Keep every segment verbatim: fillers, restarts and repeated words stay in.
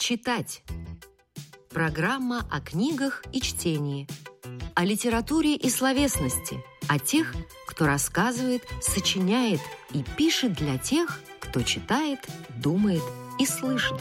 Читать. Программа о книгах и чтении, о литературе и словесности, о тех, кто рассказывает, сочиняет и пишет для тех, кто читает, думает и слышит.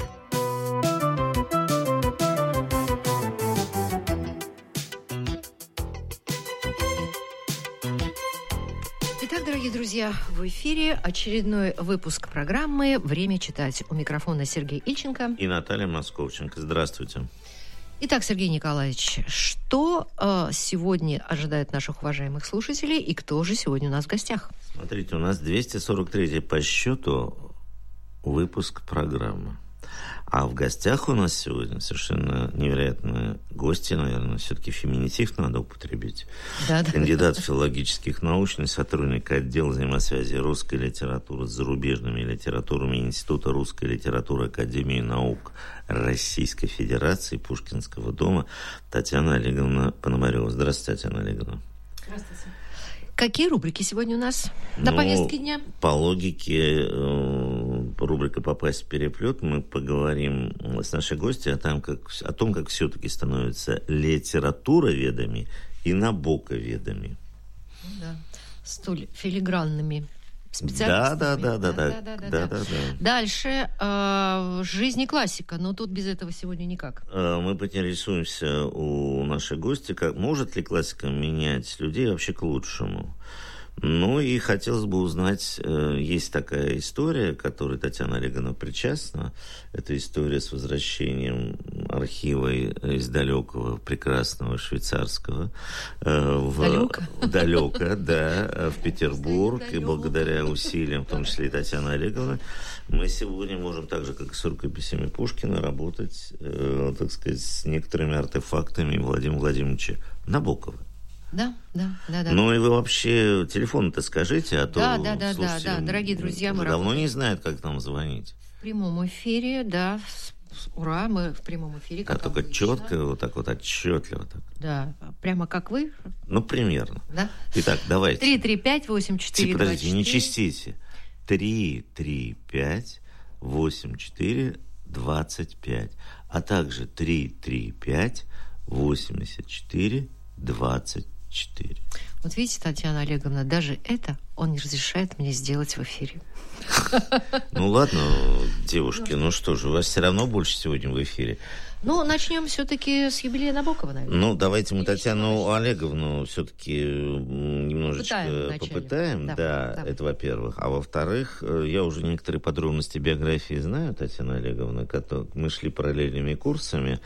Итак, дорогие друзья, в эфире очередной выпуск программы «Время читать». У микрофона Сергей Ильченко и Наталья Московченко. Здравствуйте. Итак, Сергей Николаевич, что э, сегодня ожидает наших уважаемых слушателей и кто же сегодня у нас в гостях? Смотрите, у нас двести сорок третий по счету выпуск программы. А в гостях у нас сегодня совершенно невероятные гости, наверное, все-таки феминитив надо употребить. Да, да. Кандидат филологических наук, сотрудник отдела взаимосвязи русской литературы с зарубежными литературами Института русской литературы Академии наук Российской Федерации Пушкинского дома Татьяна Олеговна Пономарева. Здравствуйте, Татьяна Олеговна. Здравствуйте. Какие рубрики сегодня у нас на ну, повестке дня? По логике э, рубрика «Попасть в переплет» мы поговорим с нашей гостьей о том, как, о том, как все-таки становятся литературоведами и набоковедами. Да, столь филигранными специалистами. Да, да, да, да, да, да, да, да, да. Дальше э, жизнь и классика, но тут без этого сегодня никак. Мы поинтересуемся у нашей гости, как может ли классика менять людей вообще к лучшему. Ну и хотелось бы узнать, есть такая история, к которой Татьяна Олеговна причастна. Это история с возвращением архива из далекого, прекрасного швейцарского в далеко, далеко да, в Петербург. И благодаря усилиям, в том числе и Татьяны Олеговны, мы сегодня можем так же, как и с рукописями Пушкина, работать, так сказать, с некоторыми артефактами Владимира Владимировича Набокова. Да, да, да, да. Ну и вы вообще телефон-то скажите, а то да, да, да, да, да, дорогие друзья, мы давно работаем. Не знают, как нам звонить. В прямом эфире, да, ура, мы в прямом эфире. Как а только обычно. Четко, вот так вот отчетливо. Так. Да, прямо как вы. Ну примерно. Да. Итак, давайте. три три пять восемь четыре два четыре. Подождите, не чистите. три три пять восемь четыре двадцать пять, а также три три пять восемьдесят четыре двадцать четыре. Вот видите, Татьяна Олеговна, даже это он не разрешает мне сделать в эфире. Ну ладно, девушки, ну что же, у вас все равно больше сегодня в эфире. Ну, начнем все-таки с юбилея Набокова, наверное. Ну, давайте мы Татьяну Олеговну все-таки немножечко попытаем. попытаем. Да, да, да, это во-первых. А во-вторых, я уже некоторые подробности биографии знаю, Татьяна Олеговна. Мы шли параллельными курсами.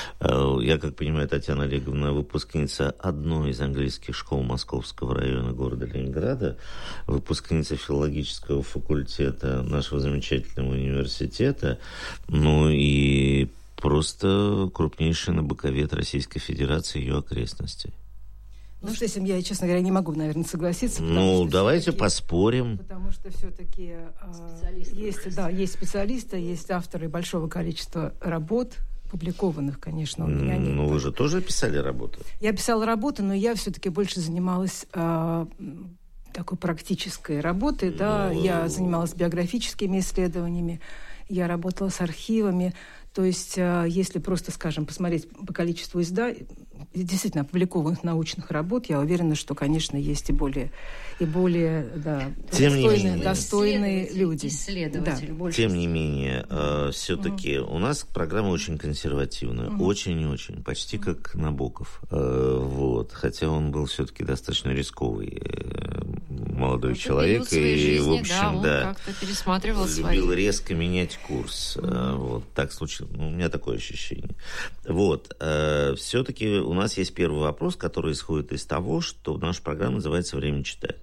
Я, как понимаю, Татьяна Олеговна выпускница одной из английских школ Московского района города Ленинграда, выпускница филологического факультета нашего замечательного университета. Ну и просто крупнейший набоковед Российской Федерации и ее окрестностей. Ну, с этим я, честно говоря, не могу, наверное, согласиться. Ну, давайте поспорим. Потому что все-таки э, есть, да, есть специалисты, есть авторы большого количества работ, публикованных, конечно, у меня нет. Ну, вы же тоже писали работы? Я писала работы, но я все-таки больше занималась э, такой практической работой. Ну... Да, я занималась биографическими исследованиями, я работала с архивами. То есть, если просто, скажем, посмотреть по количеству изданий, действительно опубликованных научных работ, я уверена, что, конечно, есть и более, и более да, Тем достойные, не менее, достойные люди. Исследователи, да. больше Тем не менее, э, все-таки угу. у нас программа очень консервативная, угу. очень и очень, почти угу. как Набоков. Э, вот. Хотя он был все-таки достаточно рисковый э, молодой это человек. И, жизни, в общем, да, он да, как-то пересматривал любил свои... резко менять курс. Угу. Э, вот. Так случилось. У меня такое ощущение. Вот. Все-таки у нас есть первый вопрос, который исходит из того, что наша программа называется «Время читать».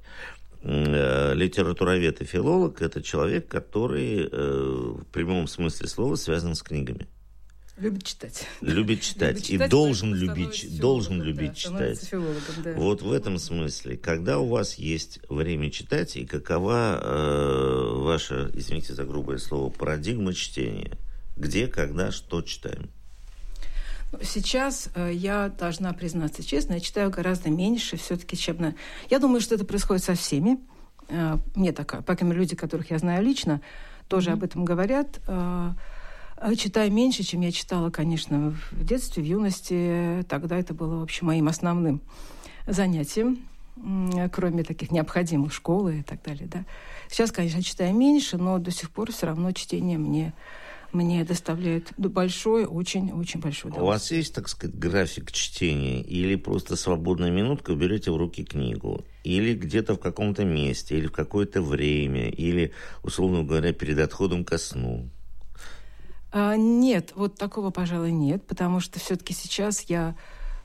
Литературовед и филолог – это человек, который в прямом смысле слова связан с книгами. Любит читать. Любит читать. Любит читать и должен любить, должен любить да, читать. Да. Вот в этом смысле, когда у вас есть время читать, и какова э, ваша, извините за грубое слово, парадигма чтения? Где, когда, что читаем? Сейчас э, я должна признаться честно, я читаю гораздо меньше все-таки, чем на... Я думаю, что это происходит со всеми. Э, мне такая, по крайней мере, люди, которых я знаю лично, тоже mm-hmm. об этом говорят. Э, Читаю меньше, чем я читала, конечно, в детстве, в юности. Тогда это было, в общем, моим основным занятием, кроме таких необходимых школы и так далее. Да. Сейчас, конечно, читаю меньше, но до сих пор все равно чтение мне... Мне доставляет большое, очень-очень большое удовольствие. У вас есть, так сказать, график чтения? Или просто свободная минутка, берете в руки книгу? Или где-то в каком-то месте, или в какое-то время, или, условно говоря, перед отходом ко сну? А, нет, вот такого, пожалуй, нет, потому что все-таки сейчас я,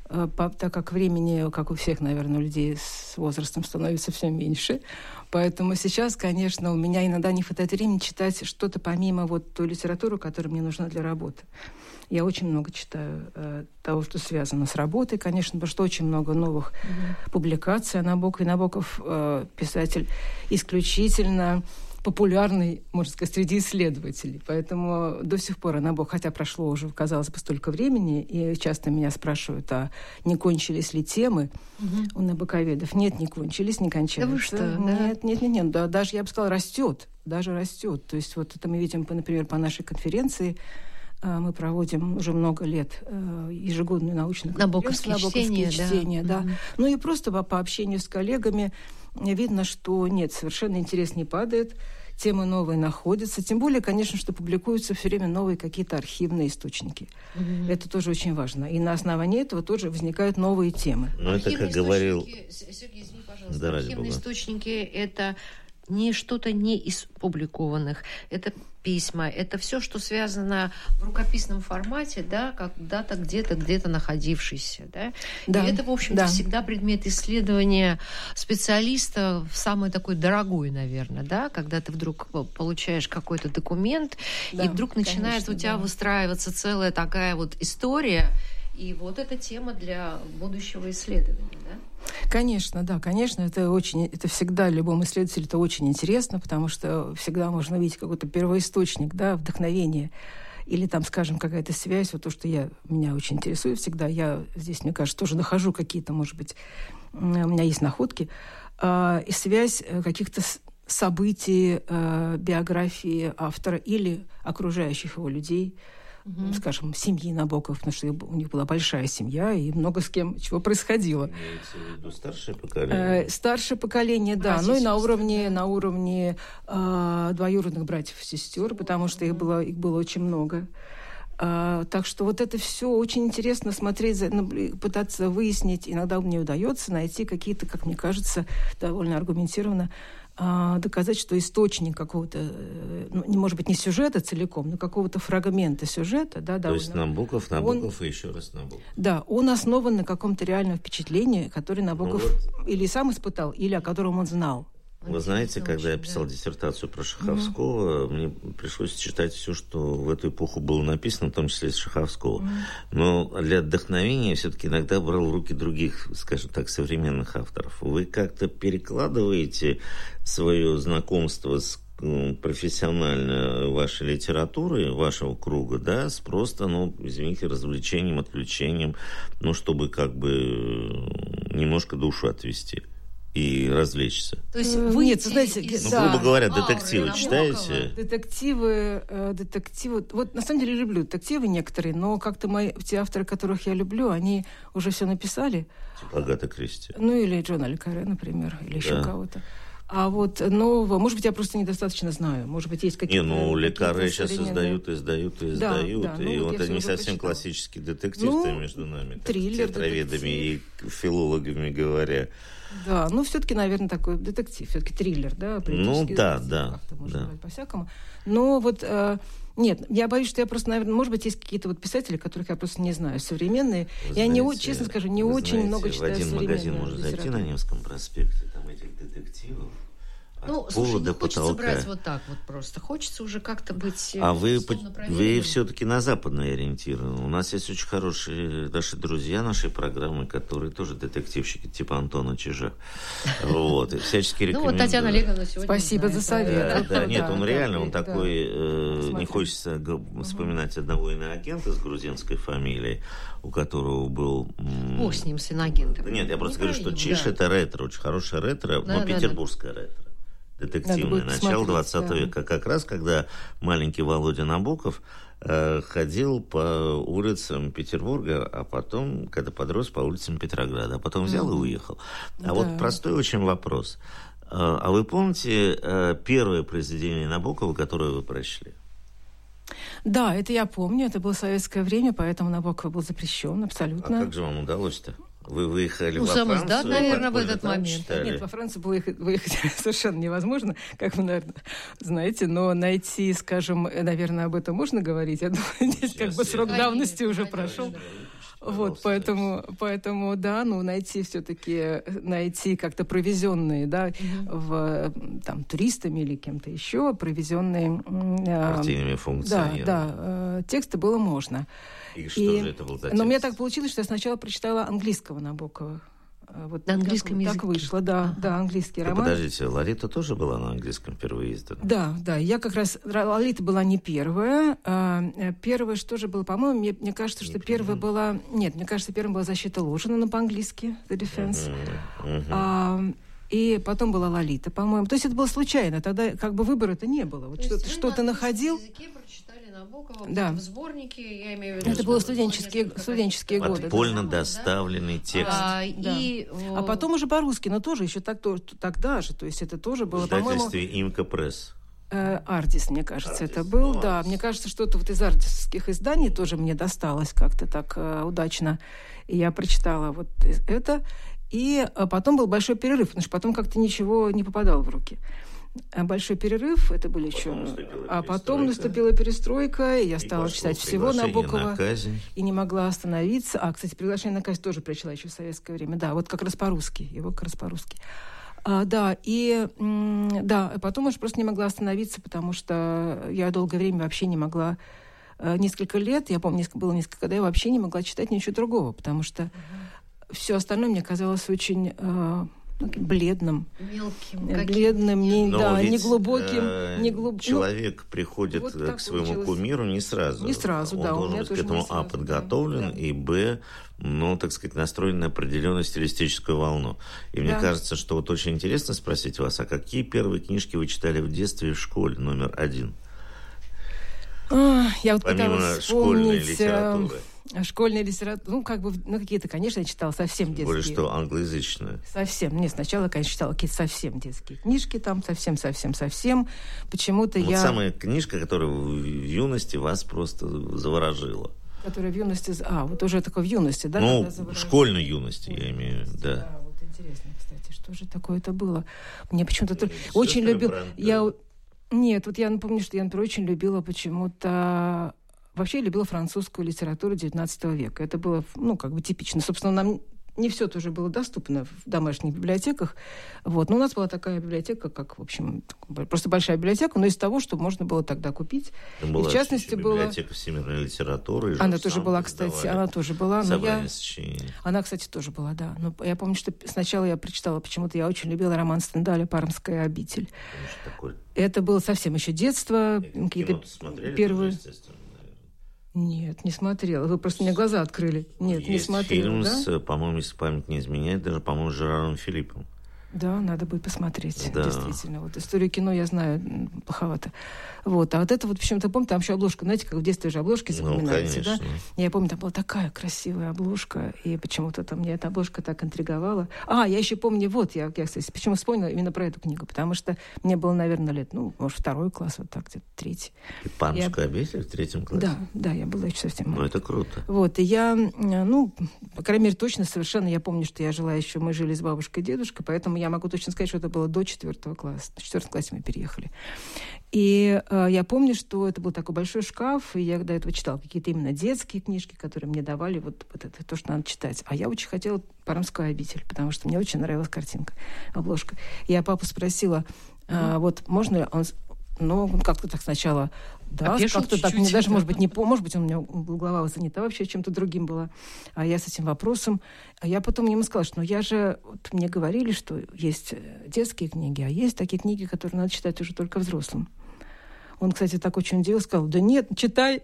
так как времени, как у всех, наверное, людей с возрастом становится все меньше, поэтому сейчас, конечно, у меня иногда не хватает времени читать что-то помимо вот той литературы, которая мне нужна для работы. Я очень много читаю э, того, что связано с работой, конечно, потому что очень много новых mm-hmm. публикаций. Набоков. И Набоков э, писатель исключительно популярный, можно сказать, среди исследователей. Поэтому до сих пор Набоков, хотя прошло уже, казалось бы, столько времени, и часто меня спрашивают, а не кончились ли темы угу. у набоковедов? Нет, не кончились, не кончаются. Да вы что? Нет, да? нет, нет, нет. Да, даже, я бы сказала, растет. Даже растет. То есть вот это мы видим, например, по нашей конференции. Мы проводим уже много лет ежегодную научную конференцию. Набоковские чтения, чтения, да. да. Mm-hmm. Ну и просто по, по общению с коллегами видно, что нет, совершенно интерес не падает, темы новые находятся. Тем более, конечно, что публикуются все время новые какие-то архивные источники. Mm-hmm. Это тоже очень важно. И на основании этого тоже возникают новые темы. Ну это, как говорил... Сергей, извини, пожалуйста. Да, архивные источники – это не что-то не из публикованных. Это письма, это все, что связано в рукописном формате, да, когда-то где-то, где-то находившийся, да. Да. И это, в общем-то, да. всегда предмет исследования специалиста, самый такой дорогой, наверное, да, когда ты вдруг получаешь какой-то документ, да, и вдруг начинает конечно, у тебя да. выстраиваться целая такая вот история, и вот эта тема для будущего исследования, да? Конечно, да, конечно, это очень, это всегда любому исследователю это очень интересно, потому что всегда можно увидеть какой-то первоисточник, да, вдохновение, или там, скажем, какая-то связь, вот то, что я, меня очень интересует всегда, я здесь, мне кажется, тоже нахожу какие-то, может быть, у меня есть находки, э, и связь каких-то событий, э, биографии автора или окружающих его людей, Mm-hmm. скажем, семьи Набоков, потому что у них была большая семья, и много с кем чего происходило. Имеется в виду старшее поколение? Э, старшее поколение, да. Ну и на уровне, на уровне э, двоюродных братьев и сестер, потому что их было, их было очень много. Э, так что вот это все очень интересно смотреть, пытаться выяснить. Иногда мне удается найти какие-то, как мне кажется, довольно аргументированно доказать, что источник какого-то, ну, не может быть, не сюжета целиком, но какого-то фрагмента сюжета. Да, То есть Набоков, Набоков он, и еще раз Набоков. Да, он основан на каком-то реальном впечатлении, которое Набоков ну вот. или сам испытал, или о котором он знал. Вы знаете, когда я писал да. диссертацию про Шаховского, mm-hmm. мне пришлось читать все, что в эту эпоху было написано, в том числе из Шаховского. Mm-hmm. Но для вдохновения все-таки иногда брал в руки других, скажем так, современных авторов. Вы как-то перекладываете свое знакомство с профессионально вашей литературы, вашего круга, да, с просто, ну, извините, развлечением, отвлечением, ну, чтобы как бы немножко душу отвести и развлечься. То есть вы... Нет, знаете, ну, да. грубо говоря, детективы а, читаете? Детективы, э, детективы... Вот, на самом деле, люблю детективы некоторые, но как-то мои, те авторы, которых я люблю, они уже все написали. Типа Агата Кристи. Ну, или Джона Ле Карре, например, или да. еще кого-то. А вот нового, может быть, я просто недостаточно знаю. Может быть, есть какие-то... Не, ну, Ле Карре сейчас издают, издают и издают. Да, да, и ну, вот, вот это не совсем прочитала. Классический детектив ну, между нами, триллер, театроведами и филологами говоря. Да, ну, все-таки, наверное, такой детектив, все-таки триллер, да? Ну, да, да. Как-то можно да. назвать по-всякому. Но вот... Э, нет, я боюсь, что я просто, наверное, может быть, есть какие-то вот писатели, которых я просто не знаю, современные. Вы я знаете, не, честно скажу, не очень знаете, много читаю современную в один магазин можно зайти на Невском проспекте, там этих детективов. Ну, слушай, не хочется потолка. брать вот так вот просто. Хочется уже как-то быть... А вы, вы все-таки на западное ориентированы. У нас есть очень хорошие наши друзья нашей программы, которые тоже детективщики, типа Антона Чижа. Вот, и всячески рекомендую. Ну, вот Татьяна Олеговна сегодня... Спасибо за совет. Да, нет, он реально, он такой... Не хочется вспоминать одного иноагента с грузинской фамилией, у которого был... Бог с ним, с иноагентом. Нет, я просто говорю, что Чиж это ретро, очень хорошее ретро, но петербургское ретро. Детективное начало двадцатого века, как раз когда маленький Володя Набоков э, ходил по улицам Петербурга, а потом, когда подрос, по улицам Петрограда, а потом взял mm-hmm. и уехал. А да. вот простой очень вопрос. А вы помните э, первое произведение Набокова, которое вы прочли? Да, это я помню. Это было советское время, поэтому Набоков был запрещен абсолютно. А как же вам удалось-то? Вы выехали ну, во Францию? Да, наверное, в этот момент. Читали? Нет, во Францию выехать, выехать совершенно невозможно, как вы, наверное, знаете. Но найти, скажем, наверное, об этом можно говорить. Я думаю, здесь как бы срок давности уже прошел. Вот, поэтому, поэтому, да, ну, найти все-таки, найти как-то провизионные, да, mm-hmm. в, там, туристами или кем-то еще, провизионные... Партийными э, функционерами. Да, да, э, тексты было можно. И что и, же это был за текст? Но у меня так получилось, что я сначала прочитала английского Набокова. Вот на английском языке? Так вышло, да, да, английский да, роман. Подождите, Лолита тоже была на английском впервые издана? Да, да, я как раз... Лолита была не первая. Первая, что же было, по-моему, мне, мне кажется, что не первая была... Нет, мне кажется, первая была «Защита Лужина», но по-английски, «The Defense». Uh-huh, uh-huh. А, и потом была «Лолита», по-моему. То есть это было случайно, тогда как бы выбора-то не было. Вот что-то, что-то находил... Набокова, да. в сборнике, я имею в виду... Это были студенческие, студенческие годы. Подпольно да. доставленный текст. А, да. и, а потом уже по-русски, но тоже еще так, то, тогда же. То есть это тоже было, по-моему... В издательстве «Имка Пресс». Э, Ардис, мне кажется, Ардис, это был. ну, да, Ардис. Мне кажется, что-то вот из ардисских изданий тоже мне досталось как-то так э, удачно. И я прочитала вот это. И потом был большой перерыв, потому что потом как-то ничего не попадало в руки. Большой перерыв, это были еще... А потом наступила перестройка, и я и стала читать всего Набокова. На казнь. И не могла остановиться. А, кстати, «Приглашение на казнь» тоже прочла еще в советское время. Да, вот как раз по-русски. Его как раз по-русски. А, да, и да, потом уже просто не могла остановиться, потому что я долгое время вообще не могла... Несколько лет, я помню, было несколько, когда я вообще не могла читать ничего другого, потому что uh-huh. все остальное мне казалось очень... бледным, мелким, бледным, не, да, ведь, неглубоким, э, не глуб... человек ну, приходит вот к своему получилось. кумиру не сразу. Не сразу, он да. должен у меня быть тоже к этому сразу, а подготовлен, да. и б, ну, так сказать, настроен на определенную стилистическую волну. И мне да. кажется, что вот очень интересно спросить вас, а какие первые книжки вы читали в детстве и в школе номер один? А, я вот помимо пыталась школьной вспомнить, литературы. Школьная литература, ну, как бы, ну, какие-то, конечно, я читала совсем детские. Более что, англоязычные. Совсем. Нет, сначала, конечно, читала какие-то совсем детские книжки, там, совсем-совсем-совсем. Почему-то вот я... самая книжка, которая в юности вас просто заворожила. Которая в юности... А, вот уже такой в юности, да? Ну, в школьной юности, я имею в виду, да. Да, вот интересно, кстати, что же такое это было? Мне почему-то... Очень любил... Я... Нет, вот я напомню, что я, например, очень любила почему-то... Вообще я любила французскую литературу девятнадцатого века. Это было, ну, как бы типично. Собственно, нам не все тоже было доступно в домашних библиотеках. Вот. Но у нас была такая библиотека, как, в общем, просто большая библиотека, но из того, что можно было тогда купить. Там была и в частности, была... библиотека всемирной литературы. Она тоже была, кстати, она тоже была. Но я... Она, кстати, тоже была, да. Но я помню, что сначала я прочитала, почему-то я очень любила роман Стендаля «Пармская обитель». Такой... Это было совсем еще детство. Какие-то первые... Нет, не смотрела. Вы просто мне глаза открыли. Нет, есть не смотрела, фильм да? с, по-моему, если память не изменяет, даже, по-моему, с Жераром Филиппом. Да, надо будет посмотреть, да. действительно. Вот историю кино я знаю плоховато. Вот. А вот это вот, почему-то помню, там еще обложка, знаете, как в детстве же обложки запоминаются, ну, да? Я помню, там была такая красивая обложка, и почему-то там меня эта обложка так интриговала. А, я еще помню, вот, я, я кстати, почему вспомнила именно про эту книгу, потому что мне было, наверное, лет, ну, может, второй класс, вот так, где-то третий. И «Пармская я... обитель» в третьем классе? Да, да, я была еще совсем маленькая. Ну, это круто. Вот, и я, ну, по крайней мере, точно совершенно, я помню, что я жила еще, мы жили с бабушкой и дедушкой, поэтому я могу точно сказать, что это было до четвертого класса. В четвертом классе мы переехали. И э, я помню, что это был такой большой шкаф, и я до этого читала какие-то именно детские книжки, которые мне давали вот, вот это, то, что надо читать. А я очень хотела «Пармскую обитель», потому что мне очень нравилась картинка, обложка. Я папу спросила, э, вот можно ли он... Ну, как-то так сначала, да, Опешил как-то так, чуть-чуть, мне даже, да. может быть, не по, может быть, у меня была голова занята вообще чем-то другим была, а я с этим вопросом, а я потом ему сказала, что ну я же, вот мне говорили, что есть детские книги, а есть такие книги, которые надо читать уже только взрослым. Он, кстати, так очень удивился, сказал, да нет, читай.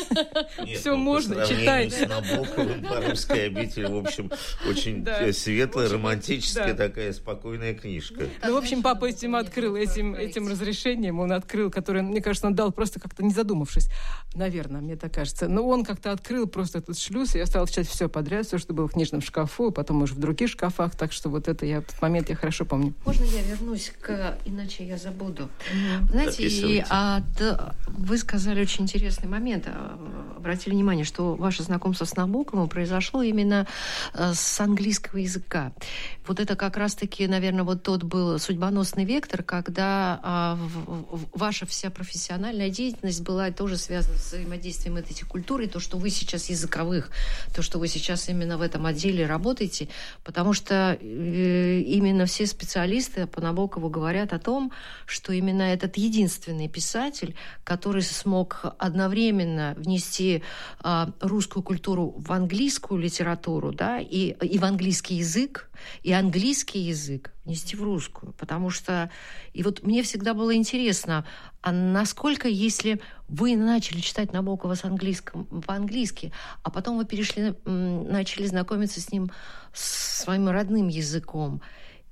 Все можно, читай. С Набоковым «Парижская обитель», в общем, очень светлая, романтическая такая спокойная книжка. Ну, в общем, папа этим открыл, этим, этим разрешением он открыл, которое, мне кажется, он дал просто как-то не задумавшись. Наверное, мне так кажется. Но он как-то открыл просто этот шлюз, и я стала читать все подряд, все, что было в книжном шкафу, потом уже в других шкафах, так что вот это я, этот момент я хорошо помню. Можно я вернусь к... Иначе я забуду. Mm-hmm. Знаете, и, а, да, вы сказали очень интересный момент, обратили внимание, что ваше знакомство с Набоковым произошло именно с английского языка. Вот это как раз-таки, наверное, вот тот был судьбоносный вектор, когда а, в, в, ваша вся профессиональная деятельность была тоже связана с взаимодействием этой культуры, то, что вы сейчас языковых, то, что вы сейчас именно в этом отделе работаете, потому что э, именно все специалисты по Набокову говорят о том, что именно этот единственный писатель, который смог одновременно внести э, русскую культуру в английскую литературу, да, и, и в английский язык, и английский язык внести в русскую. Потому что... И вот мне всегда было интересно, а насколько, если вы начали читать Набокова с английском, по-английски, а потом вы перешли, начали знакомиться с ним своим родным языком,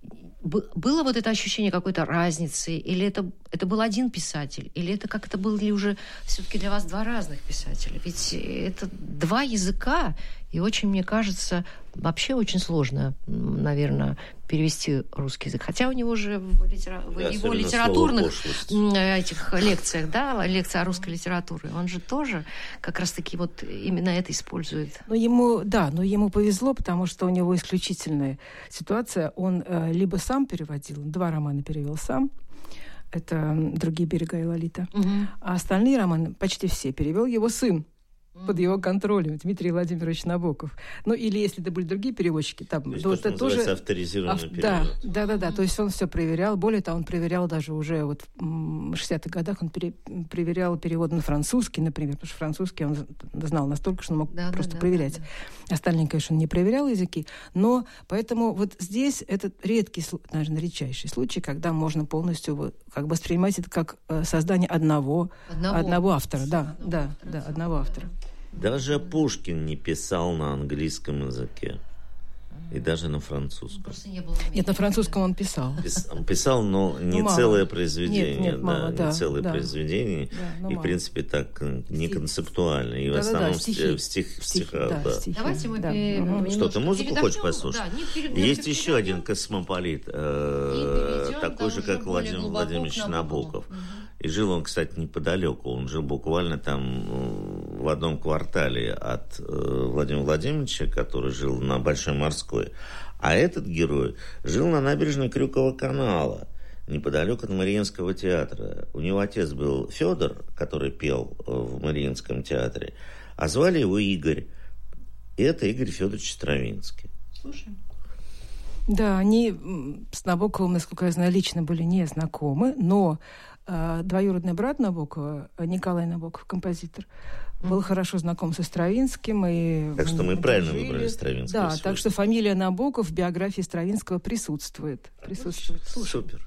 было вот это ощущение какой-то разницы? Или это, это был один писатель? Или это как-то были уже все-таки для вас два разных писателя? Ведь это два языка, и очень, мне кажется, вообще очень сложно, наверное, перевести русский язык. Хотя у него же в, литера... да, в его литературных этих лекциях, да, лекция о русской литературе, он же тоже как раз-таки вот именно это использует. Ну, ему, да, но ему повезло, потому что у него исключительная ситуация. Он э, либо сам переводил, два романа перевел сам, это «Другие берега» и «Лолита», угу. А остальные романы, почти все, перевел его сын. Под его контролем, Дмитрий Владимирович Набоков. Ну, или если это были другие переводчики, там... То есть то, что тоже авторизированный ав... перевод. Да, да, да, да. То есть он все проверял. Более того, он проверял даже уже вот в шестидесятых годах, он пере... проверял перевод на французский, например, потому что французский он знал настолько, что он мог да, просто да, проверять. Да, да. Остальные, конечно, он не проверял языки, но поэтому вот здесь этот редкий, наверное, редчайший случай, когда можно полностью как бы воспринимать это как создание одного, одного, одного автора. Да, одного да, автора, да, одного автора. Даже Пушкин не писал на английском языке. И даже на французском. Не было нет, на французском он писал. Пис, он писал, но не ну, целое произведение. Нет, нет, мало, да, да, не целое да. произведение. Да, и, в принципе, так не концептуально. И да, в основном да, стихи. в, стих, в стихах. Да, да. Давайте мы да. Угу. Что, ты музыку хочешь послушать? Да, перед... Есть перед... еще один космополит, э, такой же, как Владимир Владимирович Набоков. Угу. И жил он, кстати, неподалеку. Он жил буквально там в одном квартале от Владимира Владимировича, который жил на Большой Морской. А этот герой жил на набережной Крюкового канала, неподалеку от Мариинского театра. У него отец был Федор, который пел в Мариинском театре, а звали его Игорь. И это Игорь Федорович Стравинский. Слушай. Да, они с Набоковым, насколько я знаю, лично были не знакомы, но э, двоюродный брат Набокова, Николай Набоков, композитор, mm-hmm. был хорошо знаком со Стравинским. И так что мы правильно жили. Выбрали Стравинского. Да, так что фамилия Набоков в биографии Стравинского присутствует. присутствует. Супер.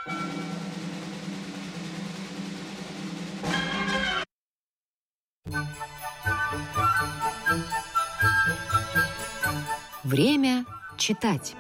Время читать.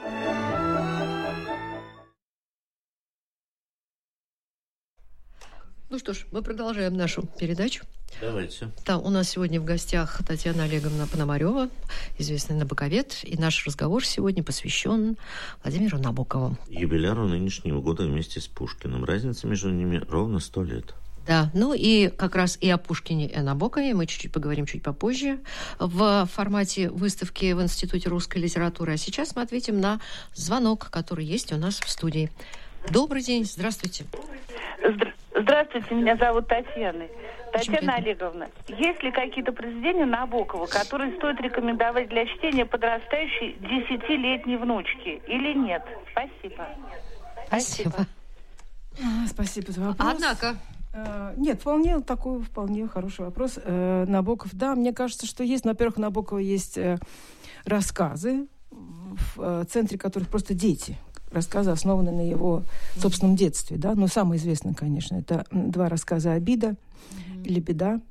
Ну что ж, мы продолжаем нашу передачу. Давайте. Да, у нас сегодня в гостях Татьяна Олеговна Пономарёва, известный набоковед, и наш разговор сегодня посвящен Владимиру Набокову. Юбиляру нынешнего года вместе с Пушкиным. Разница между ними ровно сто лет. Да, ну и как раз и о Пушкине, и о Набокове мы чуть-чуть поговорим чуть попозже в формате выставки в Институте русской литературы. А сейчас мы ответим на звонок, который есть у нас в студии. Добрый день, здравствуйте. Здравствуйте, меня зовут Татьяна. Татьяна Олеговна, есть ли какие-то произведения Набокова, которые стоит рекомендовать для чтения подрастающей десятилетней внучки или нет? Спасибо. Спасибо. А, спасибо за вопрос. Однако... Нет, вполне такой, вполне хороший вопрос. Набоков, да, мне кажется, что есть, во-первых, у Набокова есть рассказы, в центре которых просто дети. Рассказы, основанные на его собственном детстве, да, но самое известное, конечно, это два рассказа «Обида» mm-hmm. или «Беда».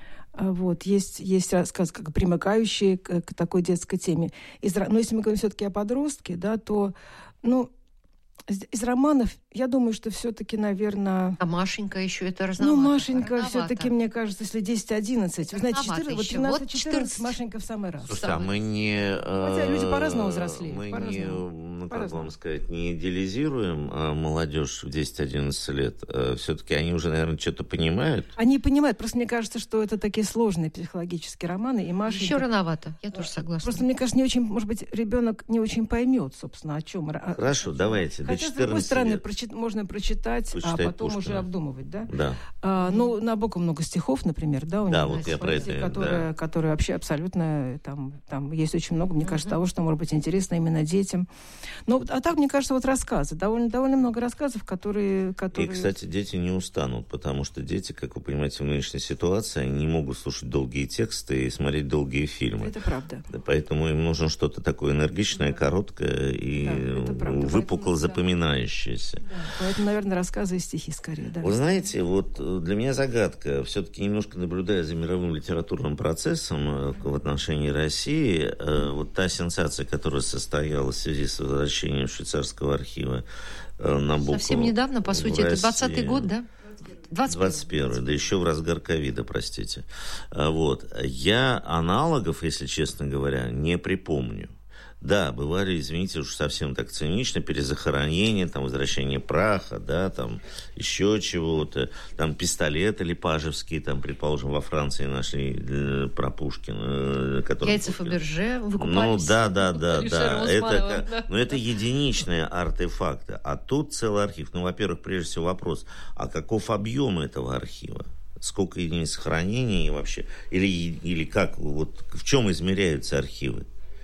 Вот, есть, есть рассказы, как примыкающие к, к такой детской теме. Из, но если мы говорим все-таки о подростке, да, то, ну, из, из романов, я думаю, что все-таки, наверное... А Машенька еще это разновато. Ну, Машенька все-таки, мне кажется, если десять-одиннадцать. Вы знаете, четырнадцать, вот тринадцать-четырнадцать Машенька в самый раз. Слушайте, а мы не... Хотя люди по-разному взрослеют. Мы по-разному. не, ну, как по-разному. вам сказать, не идеализируем а, молодежь в десять-одиннадцать лет. А, все-таки они уже, наверное, что-то понимают. Они понимают. Просто мне кажется, что это такие сложные психологические романы. И Машенька... Еще рановато. Я тоже согласна. Просто, мне кажется, не очень, может быть, ребенок не очень поймет, собственно, о чем. Хорошо, давайте. Хотя, до с другой стороны, лет. Прочит, можно прочитать, Почитать а потом Пушкина. уже обдумывать, да? Да. А, ну, Набокова много стихов, например, да, у да, него вот я про это, которые, да. которые вообще абсолютно, там, там есть очень много, мне uh-huh. кажется, того, что может быть интересно именно детям. Ну, а так, мне кажется, вот рассказы, довольно, довольно много рассказов, которые, которые... И, кстати, дети не устанут, потому что дети, как вы понимаете, в нынешней ситуации, они не могут слушать долгие тексты и смотреть долгие фильмы. Это правда. Да, поэтому им нужно что-то такое энергичное, короткое и да, выпукло запоминающееся. Да. Поэтому, наверное, рассказы и стихи скорее, да. Вы знаете, вот для меня загадка, все-таки немножко наблюдая за мировым литературным процессом в отношении России, вот та сенсация, которая состоялась в связи с возвращением швейцарского архива Набокова. Совсем недавно, по сути, это двадцатый год, да? двадцать первый, да еще в разгар ковида, простите. Вот. Я аналогов, если честно говоря, не припомню. Да, бывали, извините, уж совсем так цинично, перезахоронение, там, возвращение праха, да, там, еще чего-то, там, пистолеты липажевские, там, предположим, во Франции нашли э, про Пушкина. Который Яйца Пушкин... Фаберже выкупались. Ну, да, да, да, да. Это, да. Но это единичные артефакты, а тут целый архив. Ну, во-первых, прежде всего вопрос, а каков объем этого архива? Сколько единиц хранения и вообще, или, или как, вот, в чем измеряются архивы?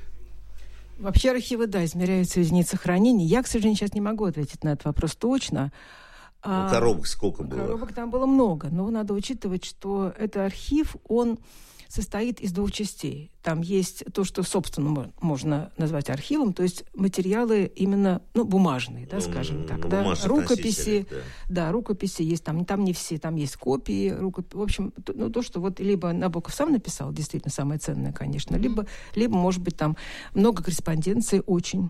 Вообще архивы, да, измеряются в единицах хранения. Я, к сожалению, сейчас не могу ответить на этот вопрос точно. Ну, коробок сколько было? Коробок там было много, но надо учитывать, что этот архив, он состоит из двух частей. Там есть то, что, собственно, можно назвать архивом, то есть материалы именно, ну, бумажные, да, скажем ну, так, да, рукописи, да. да, рукописи есть, там, там не все, там есть копии, рукописи, в общем, то, ну, то, что вот либо Набоков сам написал, действительно самое ценное, конечно, mm-hmm. либо, либо, может быть, там много корреспонденции очень,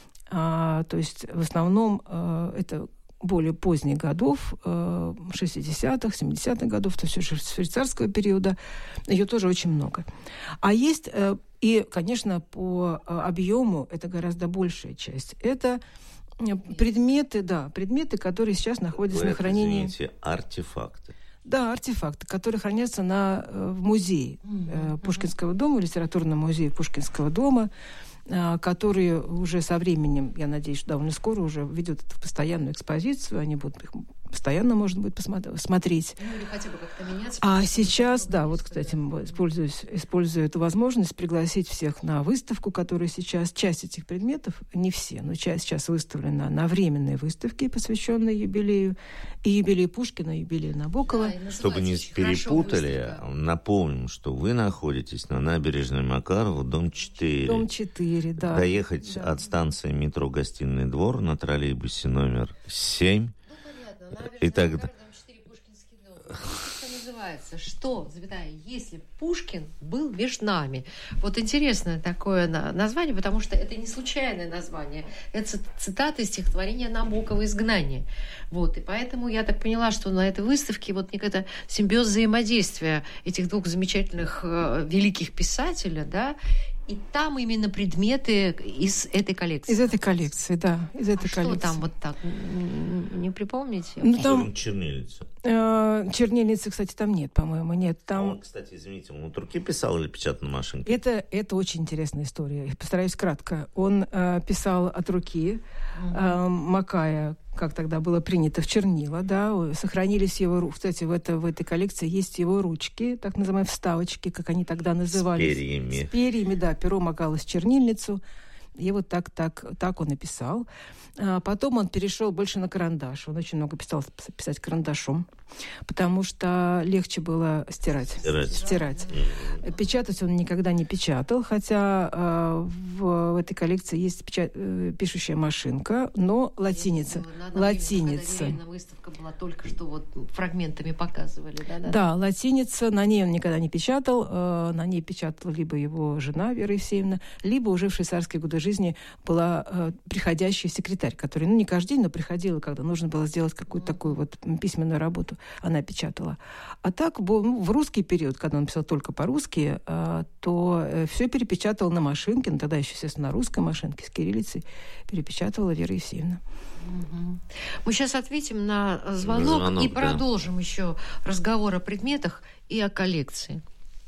а, то есть в основном а, это более поздних годов, шестидесятых, семидесятых годов, то есть уже швейцарского периода, ее тоже очень много. А есть, и, конечно, по объему это гораздо большая часть. Это предметы, да, предметы, которые сейчас находятся Вы на хранении. Извините, артефакты. Да, артефакты, которые хранятся на, в музее mm-hmm. Пушкинского дома, литературном музее Пушкинского дома, которые уже со временем, я надеюсь, что довольно скоро уже ведут это в постоянную экспозицию, они будут их постоянно, можно будет посмотреть. Ну, или хотя бы как-то меняться. А сейчас, да, вот, кстати, использую, использую эту возможность пригласить всех на выставку, которая сейчас, часть этих предметов, не все, но часть сейчас выставлена на временной выставке, посвященной юбилею, и юбилею Пушкина, и юбилею Набокова. Да, чтобы не перепутали, напомним, что вы находитесь на набережной Макарова, дом четыре. Дом четыре, да. Доехать да. от станции метро «Гостиный двор» на троллейбусе номер семь. И тогда... Называется «Что, запятая, если Пушкин был между нами». Вот интересное такое название, потому что это не случайное название. Это цитата из стихотворения Набокова «Изгнание». Вот, и поэтому я так поняла, что на этой выставке вот некое симбиоз взаимодействия этих двух замечательных э, великих писателей, да, и там именно предметы из этой коллекции. Из этой коллекции, да. Из этой а коллекции. Что там вот так? Не припомните? Ну, там чернильница. Э, чернильницы, кстати, там нет, по-моему, нет. Там... Он, кстати, извините, он от руки писал или печатал на машинке? Это, это очень интересная история. Я постараюсь кратко. Он э, писал от руки, э, макая, как тогда было принято, в чернила, да, сохранились его, кстати, в, это, в этой коллекции есть его ручки, так называемые вставочки, как они тогда назывались. С перьями. С перьями, да, перо макалось в чернильницу, и вот так, так, так он и писал. А потом он перешел больше на карандаш. Он очень много писал писать карандашом, потому что легче было стирать. Стирать. стирать. Mm-hmm. Печатать он никогда не печатал, хотя э, в, в этой коллекции есть печат, э, пишущая машинка, но латиница. Надо латиница. Время, когда выставка была только что вот фрагментами показывали. Да, да, да, латиница. На ней он никогда не печатал. Э, на ней печатала либо его жена Вера Евсеевна, либо уже в швейцарские годы жизни была э, приходящая секретарь, которая, ну, не каждый день, но приходила, когда нужно было сделать какую-то mm-hmm. такую вот письменную работу. Она печатала. А так, в русский период, когда он писал только по-русски, то все перепечатал на машинке, ну, тогда еще, естественно, на русской машинке с кириллицей перепечатывала Вера Евсеевна. Угу. Мы сейчас ответим на звонок, звонок и продолжим да. еще разговор о предметах и о коллекции.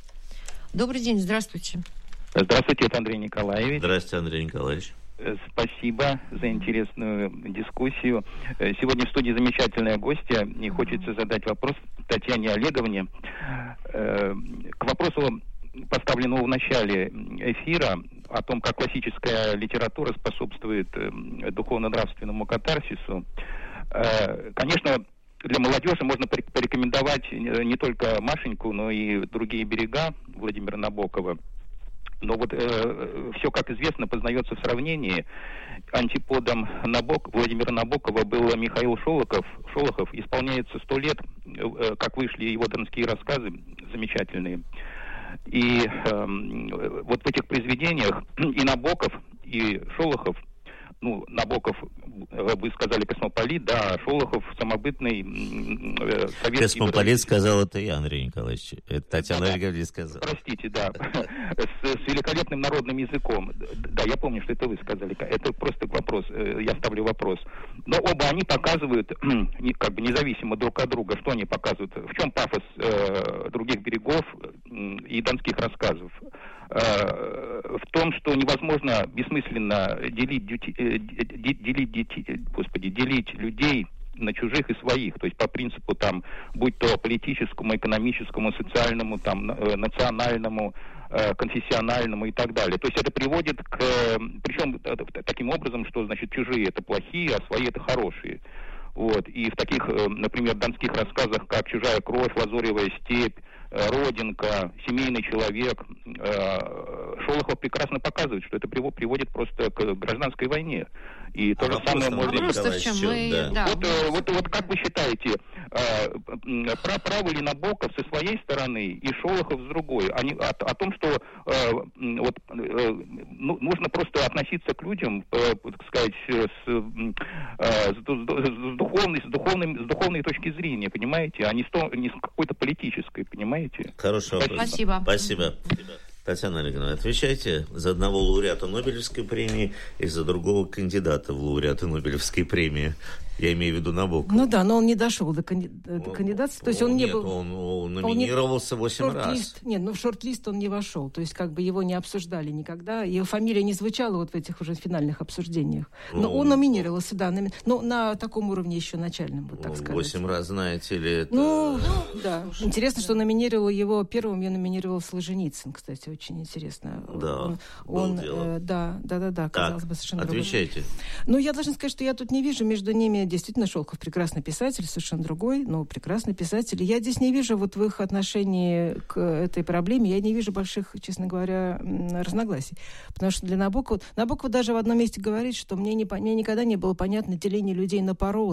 Добрый день, здравствуйте. Здравствуйте, это Андрей Николаевич. Здравствуйте, Андрей Николаевич. Спасибо за интересную дискуссию. Сегодня в студии замечательная гостья. И хочется задать вопрос Татьяне Олеговне. К вопросу, поставленному в начале эфира, о том, как классическая литература способствует духовно-нравственному катарсису. Конечно, для молодежи можно порекомендовать не только Машеньку, но и другие берега Владимира Набокова. Но вот э, все, как известно, познается в сравнении. Антиподом Набок, Владимира Набокова был Михаил Шолохов. Шолохов исполняется сто лет, э, как вышли его донские рассказы, замечательные. И э, вот в этих произведениях и Набоков, и Шолохов, ну, Набоков, вы сказали, космополит, да, а Шолохов самобытный э, советский... Космополит сказал это я, Андрей Николаевич. Это Татьяна да, Олеговна сказала. Простите, да. с, с великолепным народным языком. Да, я помню, что это вы сказали. Это просто вопрос, я ставлю вопрос. Но оба они показывают, как бы независимо друг от друга, что они показывают. В чем пафос э, других берегов и донских рассказов? В том, что невозможно бессмысленно делить, делить, делить, господи, делить людей на чужих и своих, то есть по принципу там, будь то политическому, экономическому, социальному, там, национальному, конфессиональному и так далее. То есть это приводит к, причем таким образом, что значит чужие это плохие, а свои это хорошие. Вот. И в таких, например, донских рассказах, как «Чужая кровь», «Лазоревая степь», «Родинка», «Семейный человек», Шолохов прекрасно показывает, что это приводит просто к гражданской войне. И то а же самое можно... Просто в чем мы... Да. Да. Вот, вот, вот как вы считаете, правы ли Набоков со своей стороны и Шолохов с другой? Они, о, о том, что вот, ну, нужно просто относиться к людям, так сказать, с, с, с, духовной, с, духовной, с духовной точки зрения, понимаете, а не с, то, не с какой-то политической, понимаете? Хороший вопрос. Спасибо. Спасибо. Татьяна Олеговна, отвечайте за одного лауреата Нобелевской премии и за другого кандидата в лауреаты Нобелевской премии. Я имею в виду Набокова. Ну да, но он не дошел до, канди... до кандидатства. То есть он, он не нет, был... он, он номинировался восемь раз. Нет, ну в шорт-лист он не вошел. То есть как бы его не обсуждали никогда. Его фамилия не звучала вот в этих уже финальных обсуждениях. Но ну, он номинировался, да. На... Но на таком уровне еще начальном, вот так сказать. Восемь раз, знаете ли, это... Ну, да. Слушай, интересно, да. что номинировал его... Первым я номинировал Солженицын, кстати, очень интересно. Да, он, было он, дело. Э, да, да, да, да, казалось так, бы, совершенно отвечайте. другой. Ну, я должна сказать, что я тут не вижу между ними... Действительно, Шолохов прекрасный писатель, совершенно другой, но прекрасный писатель. Я здесь не вижу вот в их отношении к этой проблеме, я не вижу больших, честно говоря, разногласий. Потому что для Набокова... Набоков даже в одном месте говорит, что мне, не, мне никогда не было понятно деление людей на породы.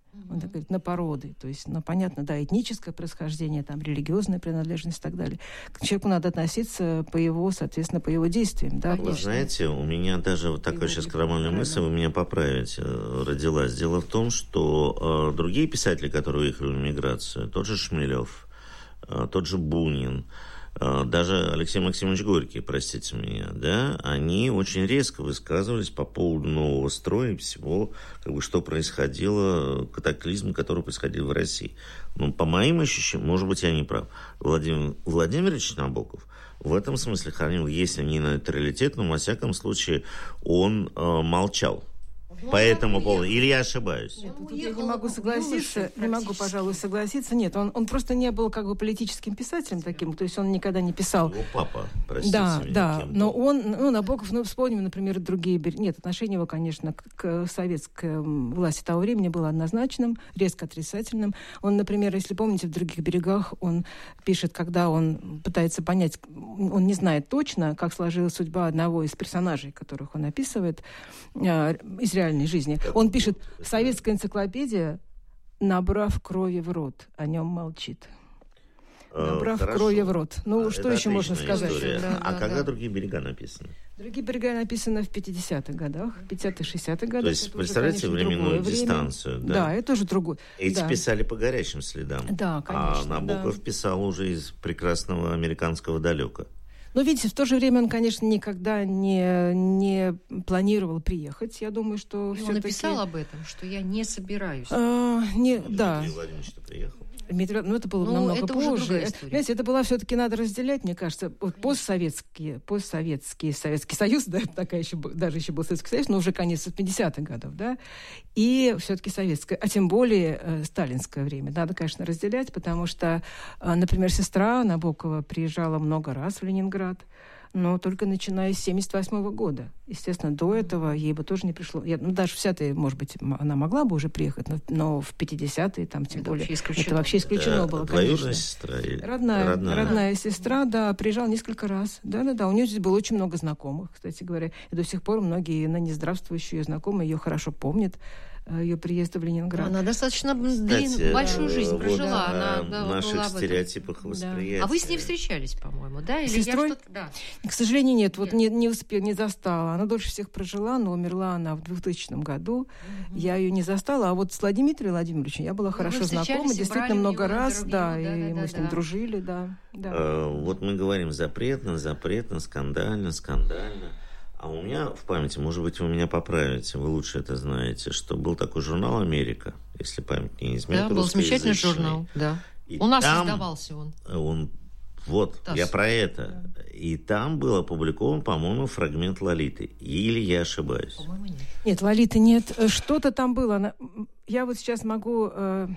Mm-hmm. Он так говорит, на породы. То есть, ну, понятно, да, этническое происхождение, там, религиозная принадлежность и так далее. К человеку надо относиться по его, соответственно, по его действиям. Да, вы знаете, у меня даже вот такая сейчас крамольная мысль, вы меня поправите, родилась. Дело в том, что э, другие писатели, которые уехали в эмиграцию, тот же Шмелев, э, тот же Бунин, даже Алексей Максимович Горький, простите меня, да, они очень резко высказывались по поводу нового строя и всего, как бы, что происходило, катаклизм, который происходил в России. Но по моим ощущениям, может быть, я не прав, Владимир Владимирович Набоков в этом смысле хранил, если не нейтралитет, но, во всяком случае, он э, молчал. Ну, по этому поводу. Или я ошибаюсь? Нет, тут я не могу согласиться. Не могу, пожалуй, согласиться. Нет, он, он просто не был как бы политическим писателем таким. То есть он никогда не писал. Его папа, простите да, меня. Да, но он, ну, Набоков, ну, вспомним, например, другие... Нет, отношение его, конечно, к, к советской власти того времени было однозначным, резко отрицательным. Он, например, если помните, в «Других берегах» он пишет, когда он пытается понять, он не знает точно, как сложилась судьба одного из персонажей, которых он описывает, из реальной жизни. Он пишет, советская энциклопедия, набрав крови в рот, о нем молчит. Набрав Хорошо. крови в рот. Ну, а, что еще можно сказать? Да, а да, когда да. «Другие берега» написаны? «Другие берега» написаны в пятидесятых годах, пятидесятых-шестидесятых годах. То есть, это представляете, уже, конечно, временную дистанцию. Время. Да? да, это уже другое. Эти да. писали по горячим следам. Да, конечно. А Набоков да. писал уже из прекрасного американского далека. Но, видите, в то же время он, конечно, никогда не, не планировал приехать. Я думаю, что все-таки... Он написал об этом, что я не собираюсь. А, не, ну, да. Дмитрий Владимирович-то приехал. Дмитрий, ну, это было ну, намного это позже. Знаете, это было все-таки надо разделять, мне кажется. Вот постсоветские, постсоветский Советский Союз, да, такая еще, даже еще был Советский Союз, но уже конец пятидесятых годов, да, и все-таки советское, а тем более э, сталинское время. Надо, конечно, разделять, потому что, э, например, сестра Набокова приезжала много раз в Ленинград, но только начиная с семьдесят восьмого года. Естественно, до этого ей бы тоже не пришло. Я, ну, даже в десятые, может быть, она могла бы уже приехать, но, но в пятидесятые, там, тем это более, вообще это вообще исключено да, было, конечно. Сестра или... Родная, родная. родная сестра, да, приезжала несколько раз. Да-да-да, у нее здесь было очень много знакомых, кстати говоря. И до сих пор многие ныне здравствующие знакомые ее хорошо помнят, ее приезда в Ленинград. Она достаточно длин, большую жизнь вот прожила. Она в наших была стереотипах восприятия. Да. А вы с ней встречались, по-моему, да? Или сестрой? Я что-то... да. К сожалению, нет. Вот не, не успела, не застала. Она дольше всех прожила, но умерла она в двухтысячном году. Угу. Я ее не застала. А вот с Владимиром Владимировичем я была ну, хорошо знакома. Действительно, много раз. Да, да, и да, мы да, с ним да. дружили, да. да. А, вот мы говорим запретно, запретно, скандально, скандально. А у меня в памяти, может быть, вы меня поправите, вы лучше это знаете, что был такой журнал «Америка», если память не изменяет. Да, был замечательный журнал, да. И у нас там, издавался он. Он вот, Тас. Я про это. Да. И там был опубликован, по-моему, фрагмент «Лолиты». Или я ошибаюсь? По-моему, нет. Нет, «Лолиты» нет. Что-то там было. Я вот сейчас могу,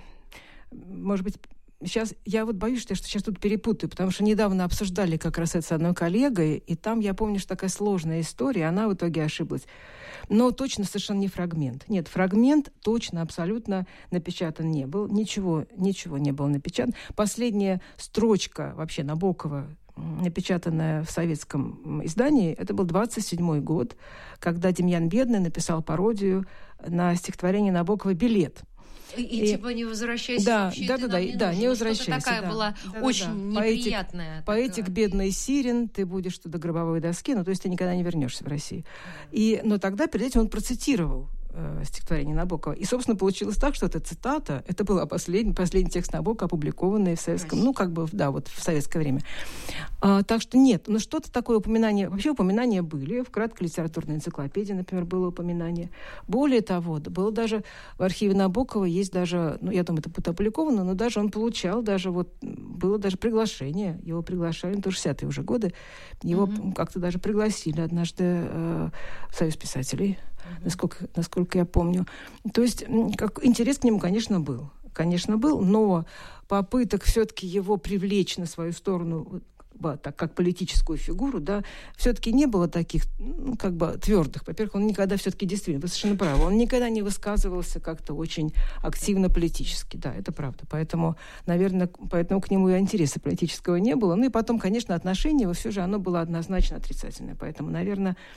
может быть... Сейчас я вот боюсь, что сейчас тут перепутаю, потому что недавно обсуждали как раз это с одной коллегой, и там, я помню, что такая сложная история, она в итоге ошиблась. Но точно совершенно не фрагмент. Нет, фрагмент точно, абсолютно напечатан не был. Ничего, ничего не было напечатано. Последняя строчка вообще Набокова, напечатанная в советском издании, это был двадцать седьмой год, когда Демьян Бедный написал пародию на стихотворение Набокова «Билет». И, и типа не возвращайся да, вообще, да, да, да, не, да, не возвращайся. Такая да. была да, очень да, да. неприятная. Поэтик, такая. Поэтик бедный сирен, ты будешь до гробовой доски, ну то есть ты никогда не вернешься в Россию. И, но тогда перед этим он процитировал э, стихотворение Набокова. И, собственно, получилось так, что эта цитата, это был последний, последний текст Набокова, опубликованный в советском, Россия. ну как бы, да, вот в советское время. А, так что нет, но что-то такое упоминание, вообще упоминания были, в краткой литературной энциклопедии, например, было упоминание. Более того, было даже в архиве Набокова есть даже, ну я думаю, это будет опубликовано, но даже он получал, даже вот, было даже приглашение, его приглашали, это шестидесятые уже годы, его mm-hmm. как-то даже пригласили однажды э, в Союз писателей, mm-hmm. насколько, насколько я помню. То есть как, интерес к нему, конечно, был. Конечно, был, но попыток все-таки его привлечь на свою сторону, так как политическую фигуру, да, все-таки не было таких, ну, как бы твердых. Во-первых, он никогда все-таки действительно, вы совершенно правы, он никогда не высказывался как-то очень активно политически, да, это правда. Поэтому, наверное, поэтому к нему и интереса политического не было. Ну и потом, конечно, отношение его все же, оно было однозначно отрицательное. Поэтому, наверное,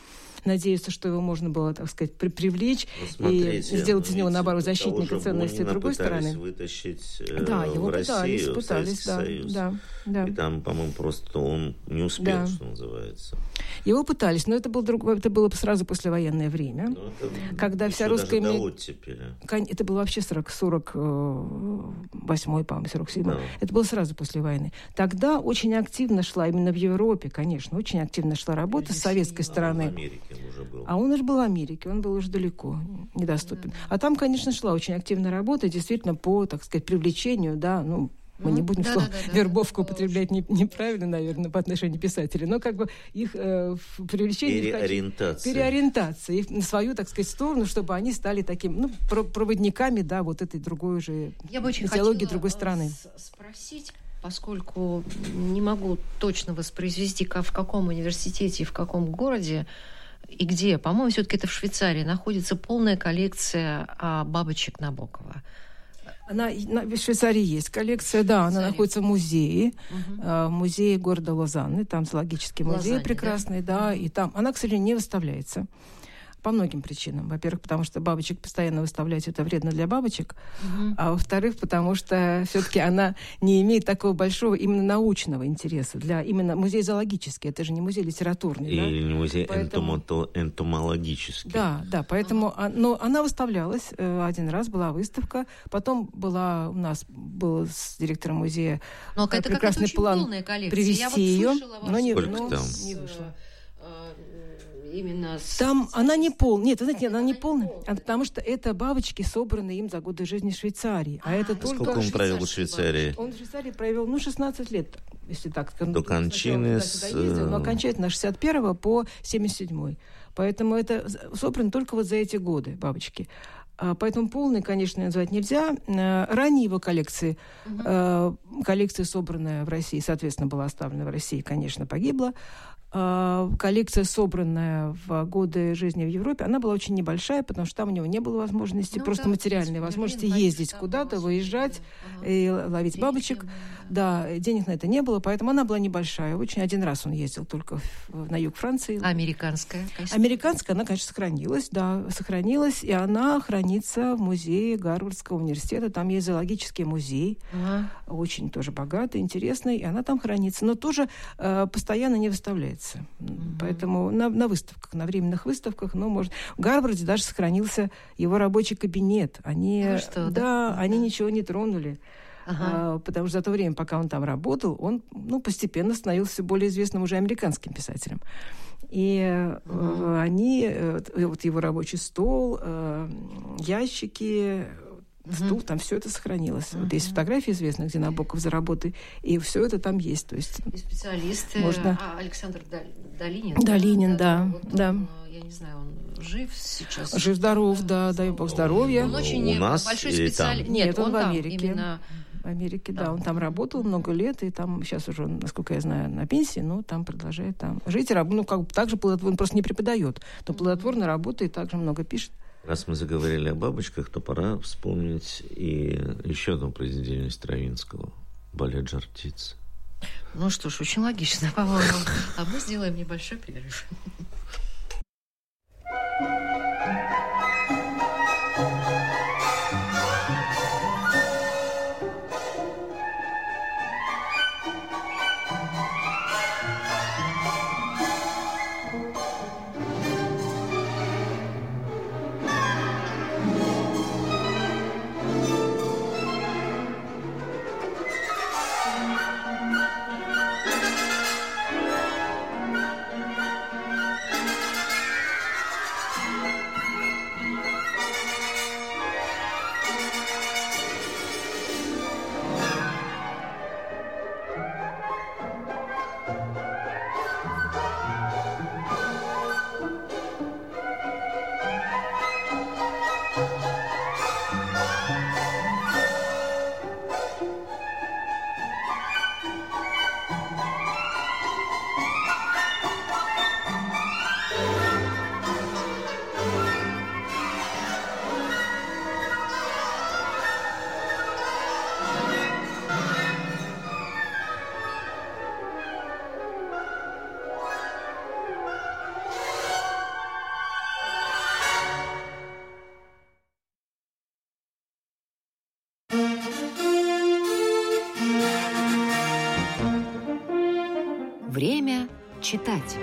надеются, что его можно было, так сказать, при- привлечь ну, и сделать из него, наоборот, защитника ценностей другой стороны. Вытащить да, его в пытались, Россию, пытались, да, Союз. Да, да. И там, по-моему, просто он не успел, да. что называется. Его пытались, но это было, друг... это было сразу послевоенное время, это когда вся русская... Ми... Это было вообще сорок восьмой, по-моему, сорок седьмой. Да. Это было сразу после войны. Тогда очень активно шла, именно в Европе, конечно, очень активно шла работа с советской стороны. А он в Америке уже был. А он уже был в Америке, он был уже далеко, недоступен. Да. А там, конечно, шла очень активная работа, действительно, по, так сказать, привлечению, да, ну, мы не будем да, слово да, да, вербовку да, употреблять не, неправильно, наверное, по отношению к писателям, но как бы их э, привлечение... Переориентация. Переориентация. Их на свою, так сказать, сторону, чтобы они стали таким, ну, проводниками, да, вот этой другой уже Я бы очень идеологии другой страны. Спросить, поскольку не могу точно воспроизвести, в каком университете и в каком городе и где, по-моему, все-таки это в Швейцарии, находится полная коллекция бабочек Набокова. Она, в Швейцарии есть коллекция, да, она находится в музее, угу. в музее города Лозанны, там зоологический музей Лозанне, прекрасный, да? да, и там, она, к сожалению, не выставляется. По многим причинам. Во-первых, потому что бабочек постоянно выставлять это вредно для бабочек. Uh-huh. А во-вторых, потому что все-таки она не имеет такого большого именно научного интереса. Для именно музей зоологический. Это же не музей литературный. И да? не музей поэтому... энтомо- энтомологический. Да, да. Поэтому uh-huh. но она выставлялась один раз, была выставка. Потом была у нас был с директором музея но прекрасный план привести ее. Но не, но там? не вышло. Именно с... Там она не полная. Нет, знаете, она не полная, потому что это бабочки, собранные им за годы жизни в Швейцарии. А, а это только... Сколько он провел в Швейцарии? Он в Швейцарии провел, ну, шестнадцать лет, если так. До кончины с... ездил, но окончательно с шестьдесят первого по семьдесят седьмой. Поэтому это собрано только вот за эти годы бабочки. Поэтому полный, конечно, назвать нельзя. Ранее его коллекции, угу. коллекция, собранная в России, соответственно, была оставлена в России, конечно, погибла. Коллекция, собранная в годы жизни в Европе, она была очень небольшая, потому что там у него не было возможности, ну, просто да, материальной возможности ездить куда-то, выезжать ага. и ловить денег бабочек. Да, денег на это не было, поэтому она была небольшая. Очень один раз он ездил только в, на юг Франции. А американская? Американская, она, конечно, сохранилась, да, сохранилась, и она хранится в музее Гарвардского университета. Там есть зоологический музей, ага. очень тоже богатый, интересный, и она там хранится, но тоже э, постоянно не выставляется. Mm-hmm. Поэтому на, на выставках, на временных выставках, ну, может... В Гарварде даже сохранился его рабочий кабинет. Они, ну, что, да, да, они да. ничего не тронули. Ага. А, потому что за то время, пока он там работал, он, ну, постепенно становился все более известным уже американским писателем. И uh-huh. они, вот его рабочий стол, ящики... стул, uh-huh. там все это сохранилось. Uh-huh. Вот есть фотографии известные, где Набоков за работой, и все это там есть. То есть и специалисты, можно... а, Александр Долинин. Долинин, да. да. Вот да. Он, я не знаю, он жив сейчас? Жив-здоров, да, дай бог здоровья. Он очень у нас большой специалист. Нет, он, он в Америке. Там, именно... В Америке, да. да. Он там работал много лет, и там сейчас уже, насколько я знаю, на пенсии, но там продолжает там жить. Ну, как бы так же плодотворно, он просто не преподает, но плодотворно работает, также много пишет. Раз мы заговорили о бабочках, то пора вспомнить и еще одно произведение Стравинского «Балет жар-птиц». Ну что ж, очень логично, по-моему. А мы сделаем небольшой перерыв. читать.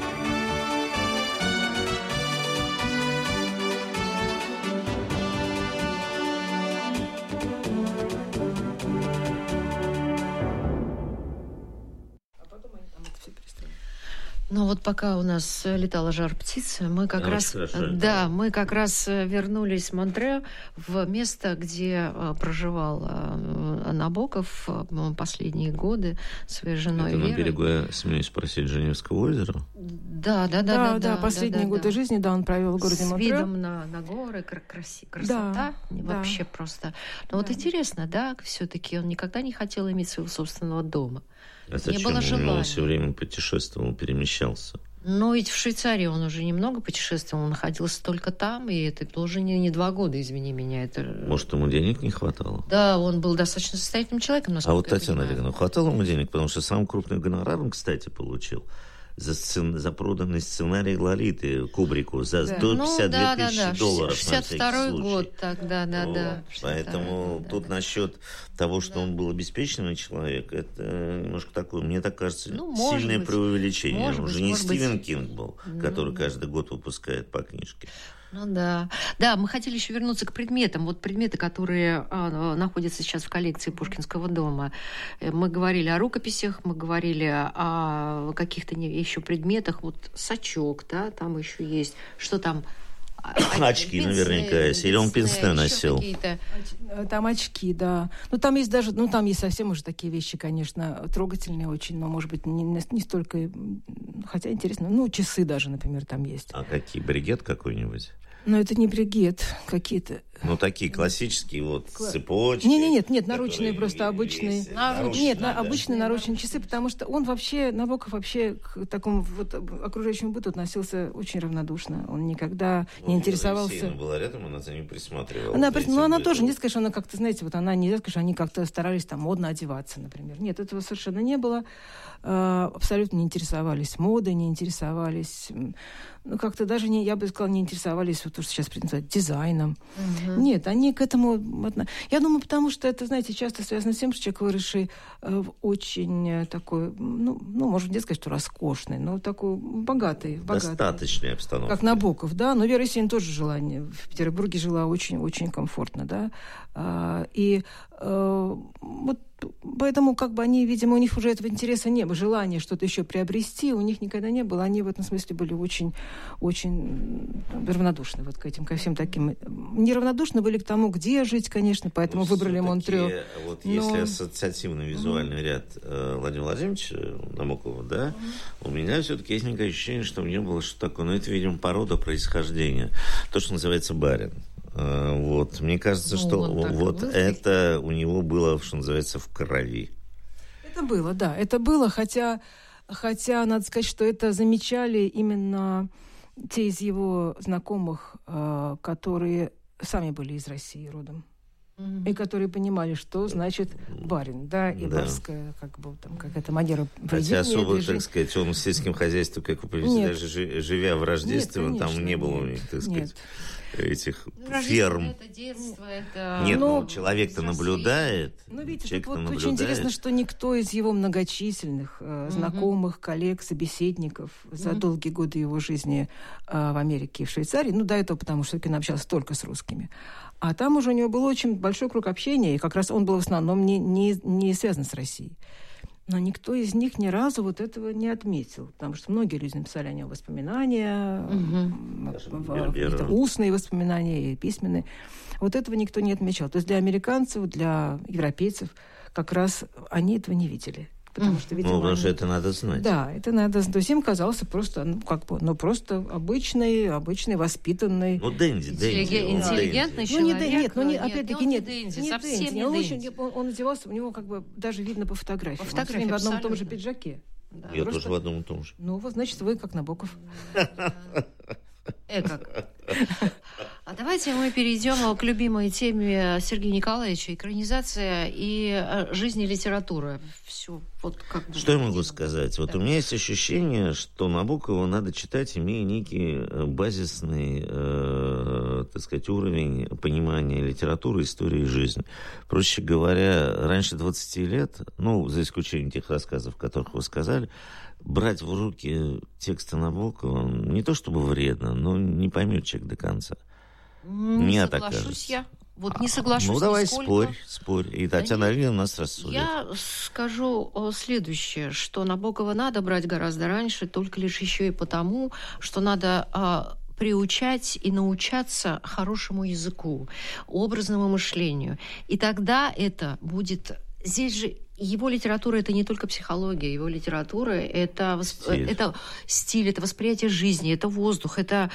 Ну вот пока у нас летала жар-птица, мы как Очень раз, хорошо, да, да. мы как раз вернулись в Монтре, в место, где проживал Набоков последние годы своей женой Это Верой. на берегу, я смеюсь спросить, Женевского озера? Да, да, да, Да, да, да, да, последние да, годы да. жизни, да, он провел в городе С Монтре. видом на, на горы, кра- краси- красота, Да, вообще да. просто. Но вот Да. интересно, да, все-таки он никогда не хотел иметь своего собственного дома. А Не зачем? было Он желания. все время путешествовал, перемещался. Но ведь в Швейцарии он уже немного путешествовал, он находился только там, и это тоже не, не два года, извини меня. Это... Может, ему денег не хватало? Да, он был достаточно состоятельным человеком, А насколько вот я Татьяна понимаю. Олеговна, хватало ему денег? Потому что самый крупный гонорар он, кстати, получил за, сцен... за проданный сценарий Лолиты Кубрику за Да. сто пятьдесят две ну, да, да, тысячи да. долларов. шестьдесят второй год, так, да, да, Вот. да. Поэтому да, тут да. насчет того, что Да. он был обеспеченный человек, это немножко такое, мне так кажется, Ну, может сильное быть. преувеличение. Может Он быть, же не может быть. Стивен Кинг был, Ну, который да. каждый год выпускает по книжке. Ну да. Да, мы хотели еще вернуться к предметам. Вот предметы, которые а, находятся сейчас в коллекции Пушкинского дома. Мы говорили о рукописях, мы говорили о каких-то не- еще предметах. Вот сачок, да, там еще есть. Что там? Очки наверняка есть. Или он пенсне носил. Какие-то. Там очки, да. Ну, там есть даже, ну, там есть совсем уже такие вещи, конечно, трогательные очень, но, может быть, не, не столько, хотя интересно, ну, часы даже, например, там есть. А какие? Бригет какой-нибудь? Но это не бригет какие-то. Ну, такие классические вот Кла- цепочки. Не, не, нет, нет, наручные которые просто обычные. весят. Наручные, Нет, на, да. обычные наручные часы, потому что он вообще, Набоков вообще к такому вот окружающему быту относился очень равнодушно. Он никогда Ну, не Нина интересовался. Алексеевна была рядом, она за ним присматривала. Она, за просто- этим ну, она бытом. тоже, не сказать, что она как-то, знаете, вот она не сказать, что они как-то старались там модно одеваться, например. Нет, этого совершенно не было. А, абсолютно не интересовались модой, не интересовались, м, ну, как-то даже, не, я бы сказала, не интересовались, вот то, что сейчас принято называть, дизайном. Мгм. Нет, они к этому... отно- Я думаю, потому что это, знаете, часто связано с тем, что человек, выросший э, в очень э, такой, ну, ну, может, нельзя сказать, что роскошный, но такой богатый. богатый. Достаточная обстановка. Как Набоков, да. Но Вера Есенина тоже жила, не- в Петербурге жила очень-очень комфортно, да. А, и э, вот поэтому, как бы они, видимо, у них уже этого интереса не было, желания что-то еще приобрести у них никогда не было. Они в этом смысле были очень, очень равнодушны вот к этим, ко всем таким. Неравнодушны были к тому, где жить, конечно, поэтому Ну, выбрали всё-таки, Монтрё. Вот Но- если ассоциативный визуальный ряд э, Владимира Владимировича Набокова, да, у меня все-таки есть некое ощущение, что у него было что-то такое, ну, это, видимо, порода происхождения. То, что называется барин. Э, вот. Мне кажется, Ну, что он так вот был. это у него было, что называется, в крови. Это было, да, это было, хотя, хотя надо сказать, что это замечали именно те из его знакомых, э, которые сами были из России родом. Мгм. И которые понимали, что значит барин, да, и Да. барская, как бы, там, какая-то манера Хотя поведения, особо, движения. так сказать, он с сельским хозяйством, как вы понимаете, Нет. даже жи- живя в Рождестве, Нет, он там конечно, не было у нет, них, так нет. сказать, этих Ну, Рождество ферм. Это детство, это... Нет, Ну, ну, человек-то наблюдает. Ну, видите, человек-то тут вот наблюдает. очень интересно, что никто из его многочисленных э, знакомых, коллег, собеседников за Мгм. долгие годы его жизни э, в Америке и в Швейцарии, ну, до этого, потому что он общался только с русскими, а там уже у него был очень большой круг общения, и как раз он был в основном не, не, не связан с Россией. Но никто из них ни разу вот этого не отметил, потому что многие люди написали о нем воспоминания, Мгм. м, Даже в- Берберов. какие-то устные воспоминания и письменные. Вот этого никто не отмечал. То есть для американцев, для европейцев как раз они этого не видели. Потому что, видимо, Ну, потому они- что это надо знать. Да, это надо... То есть им казался просто, ну, как бы, ну, просто обычный, обычный, воспитанный... Ну, Дэнди, Дэнди. Интеллиген- он интеллигентный Дэнди. Ну, не, человек, Дэ- нет, ну, не, нет, опять-таки, он не нет, Дэнди, не совсем Дэнди. не Он, Дэнди. очень- он, он одевался, у него как бы даже видно по фотографиям. По Он всё фотографии, время в одном и том же абсолютно. пиджаке. Да. Я Просто- тоже в одном и том же. Ну, вот, значит, вы как Набоков. Э, как. А давайте мы перейдем к любимой теме Сергея Николаевича: экранизация и жизнь и литература. Все, вот как бы... Что я могу сказать? Да. Вот у меня есть ощущение, что Набокова надо читать, имея некий базисный, э, так сказать, уровень понимания литературы, истории и жизни. Проще говоря, раньше двадцати лет, ну, за исключением тех рассказов, которых вы сказали, брать в руки тексты Набокова не то чтобы вредно, но не поймет человек до конца. Не Мне соглашусь так кажется. я. Вот не соглашусь. Ну, давай нисколько. спорь, спорь. И Татьяна да Альгина нас рассудит. Я скажу следующее, что Набокова надо брать гораздо раньше, только лишь еще и потому, что надо а, приучать и научаться хорошему языку, образному мышлению. И тогда это будет... Здесь же его литература – это не только психология, его литература – это восп... стиль. это стиль, это восприятие жизни, это воздух, это,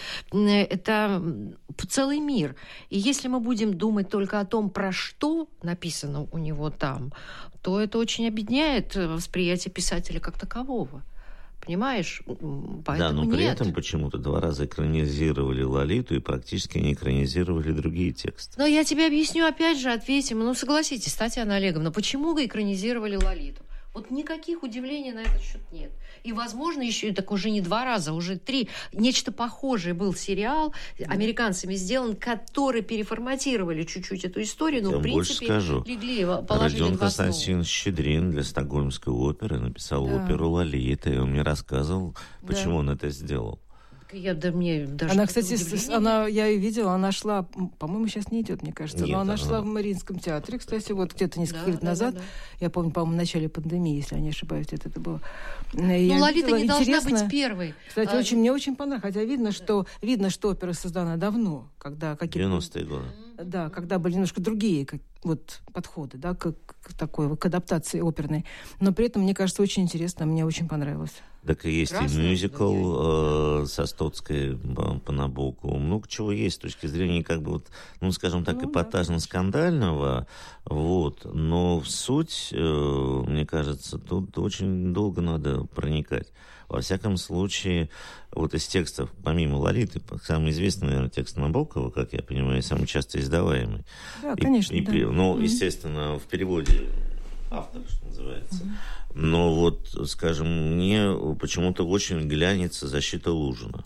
это целый мир. И если мы будем думать только о том, про что написано у него там, то это очень обедняет восприятие писателя как такового. Понимаешь? Поэтому да, но при нет. этом почему-то два раза экранизировали «Лолиту» и практически не экранизировали другие тексты. Но я тебе объясню, опять же, ответим. Ну, согласитесь, Татьяна Олеговна, почему вы экранизировали «Лолиту»? Вот никаких удивлений на этот счет нет. И, возможно, еще так уже не два раза, уже три. Нечто похожее был сериал американцами сделан, который переформатировали чуть-чуть эту историю, но, я в принципе, скажу. легли, положили Родион в основу. Константинович Щедрин для Стокгольмской оперы написал да. оперу «Лолита», и он мне рассказывал, почему да. он это сделал. Я, да, мне даже она, кстати, она, я ее видела, она шла, по-моему, сейчас не идет, мне кажется, Нет, но она, она шла в Мариинском театре, кстати, вот где-то несколько да, лет да, назад, да, да. я помню, по-моему, в начале пандемии, если я не ошибаюсь, это, это было. Ну, «Лолита» не должна быть первой. Кстати, а... очень, мне очень понравилось, хотя видно, что, видно, что опера создана давно, когда какие-то... девяностые годы. Да, когда были немножко другие как, вот, подходы, да, к, к такой, к адаптации оперной, но при этом, мне кажется, очень интересно, мне очень понравилось. Так и есть Красный, и мюзикл э, со Стоцкой по, по Набокову. Много чего есть с точки зрения, как бы, вот, ну, скажем так, ну, эпатажно-скандального. Вот. Но в суть, э, мне кажется, тут очень долго надо проникать. Во всяком случае, вот из текстов, помимо «Лолиты», самый известный, наверное, текст Набокова, как я понимаю, самый часто издаваемый. Да, конечно, и, да. И, ну, mm-hmm. естественно, в переводе автора, что называется. Mm-hmm. Но вот, скажем, мне почему-то очень глянется «Защита Лужина».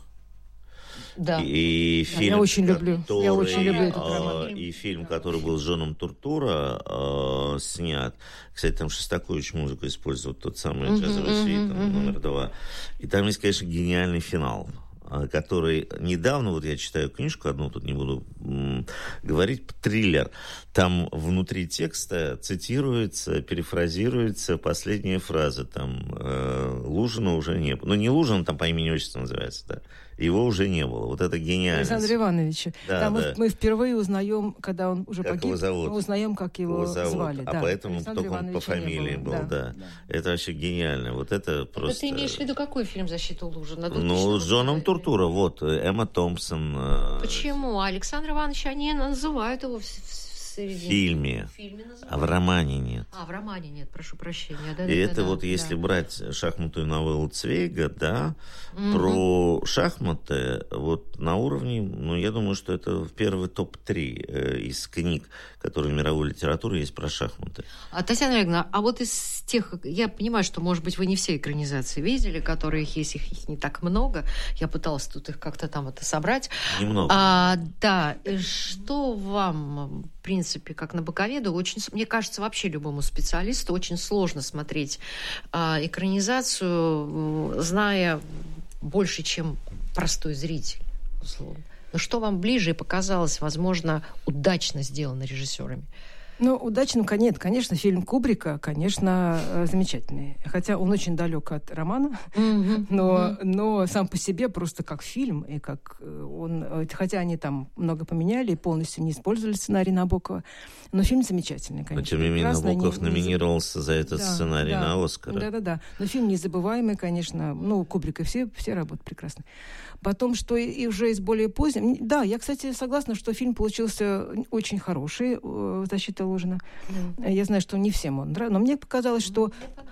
Да. И да, фильм, я очень люблю. Который, я очень люблю этот роман. И фильм, который был с Джоном Туртура э, снят. Кстати, там Шостакович музыку использовал, тот самый uh-huh, джазовый uh-huh, свит, uh-huh. номер два. И там есть, конечно, гениальный финал, который недавно, вот я читаю книжку одну, тут не буду м, говорить, триллер. Там внутри текста цитируется, перефразируется последняя фраза. Там э, Лужина уже не было. Ну, не Лужина, там по имени отчеству называется, да. Его уже не было. Вот это гениально. Александра Ивановича. Да, Там да. мы впервые узнаем, когда он уже как погиб, его зовут? мы узнаем, как его, его зовут. звали. А да. поэтому Александра только он по фамилии был, да, да. да. Это вообще гениально. Вот это просто... Это ты имеешь в виду какой фильм «Защита Лужина»? Ну, с Джоном Туртура, вот, Эмма Томпсон. Почему? Александр Иванович, они называют его в, в В фильме, в фильме а в романе нет. А, в романе нет, прошу прощения. Да, и да, это да, вот да. если брать шахматную новеллу Цвейга, да, угу. про шахматы, вот на уровне, ну, я думаю, что это в первый топ три э, из книг, которые в мировой литературе есть про шахматы. А, Татьяна Олеговна, а вот из тех, я понимаю, что, может быть, вы не все экранизации видели, которые есть, их, их не так много. Я пыталась тут их как-то там это собрать. Немного. А, да, что вам... в принципе, как набоковеду, очень, мне кажется, вообще любому специалисту очень сложно смотреть э, экранизацию, э, зная больше, чем простой зритель, условно. Но что вам ближе и показалось, возможно, удачно сделано режиссерами? Ну, удачным, нет, конечно, фильм Кубрика, конечно, замечательный. Хотя он очень далек от романа, mm-hmm. но, mm-hmm. но сам по себе просто как фильм, и как он, хотя они там много поменяли и полностью не использовали сценарий Набокова, но фильм замечательный, конечно. Но тем не менее Набоков не, номинировался не... за этот да, сценарий да, на Оскар. Да-да-да, но фильм незабываемый, конечно, ну, Кубрика, все, все работы прекрасны. Потом, что и уже из более позднего... Да, я, кстати, согласна, что фильм получился очень хороший, «Защита Лужина». Mm. Я знаю, что не всем он нравится, но мне показалось, что...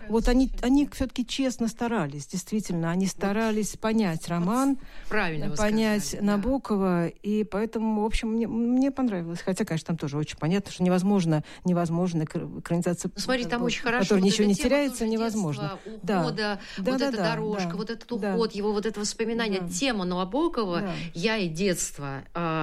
Вот они, они все-таки честно старались, действительно. Они старались вот, понять роман, вот понять сказали, Набокова. Да. И поэтому, в общем, мне, мне понравилось. Хотя, конечно, там тоже очень понятно, что невозможно, невозможно экранизация... Ну, смотри, там очень хорошо. Которая вот ничего не тема, теряется, невозможно. Ухода, да. вот да, эта да, дорожка, да, вот этот да. уход, его вот это воспоминание, да. тема Набокова, да. «Я и детство».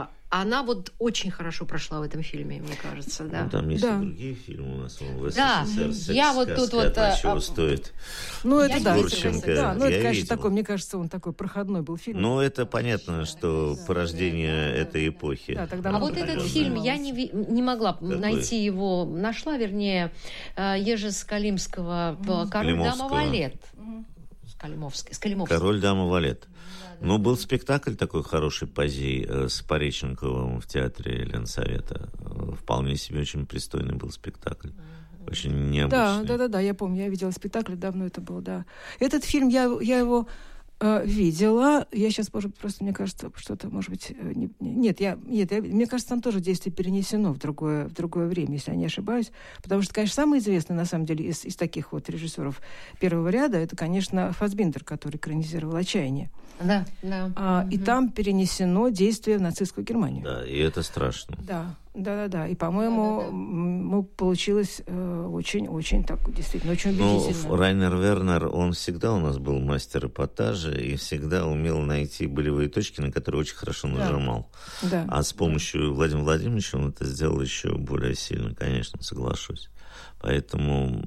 Она вот очень хорошо прошла в этом фильме, мне кажется, да. Ну, там есть да. и другие фильмы у нас в СССР. Да, я вот тут вот... А чего стоит? Ну, это да. Гурченко. Да, ну, это, конечно, видел. такой, мне кажется, он такой проходной был фильм. Ну, это понятно, что да. порождение да. этой эпохи. Да, тогда а вот этот фильм, я не, не могла Какой? найти его, нашла, вернее, Ежи Скалимского «Король, дама, валет». Скалимовский, Скалимовский. «Король, дама, валет». Ну, был спектакль такой хороший пози с Пореченковым в театре Ленсовета. Вполне себе очень пристойный был спектакль. Очень необычный. Да, да, да, да, я помню, я видела спектакль, давно это был, да. Этот фильм, я, я его э, видела. Я сейчас, может, просто, мне кажется, что-то, может быть... Не, нет, я, нет я, мне кажется, там тоже действие перенесено в другое, в другое время, если я не ошибаюсь. Потому что, конечно, самый известный, на самом деле, из, из таких вот режиссеров первого ряда, это, конечно, Фассбиндер, который экранизировал «Отчаяние». Да, да. А, угу. И там перенесено действие в нацистскую Германию. Да, и это страшно. Да, да, да, да. И, по-моему, да, да, да. ну, получилось очень-очень э, так, действительно, очень убедительно. Ну, Райнер Вернер, он всегда у нас был мастер эпатажа и всегда умел найти болевые точки, на которые очень хорошо нажимал. Да. Да. А с помощью да. Владимира Владимировича он это сделал еще более сильно, конечно, соглашусь. Поэтому,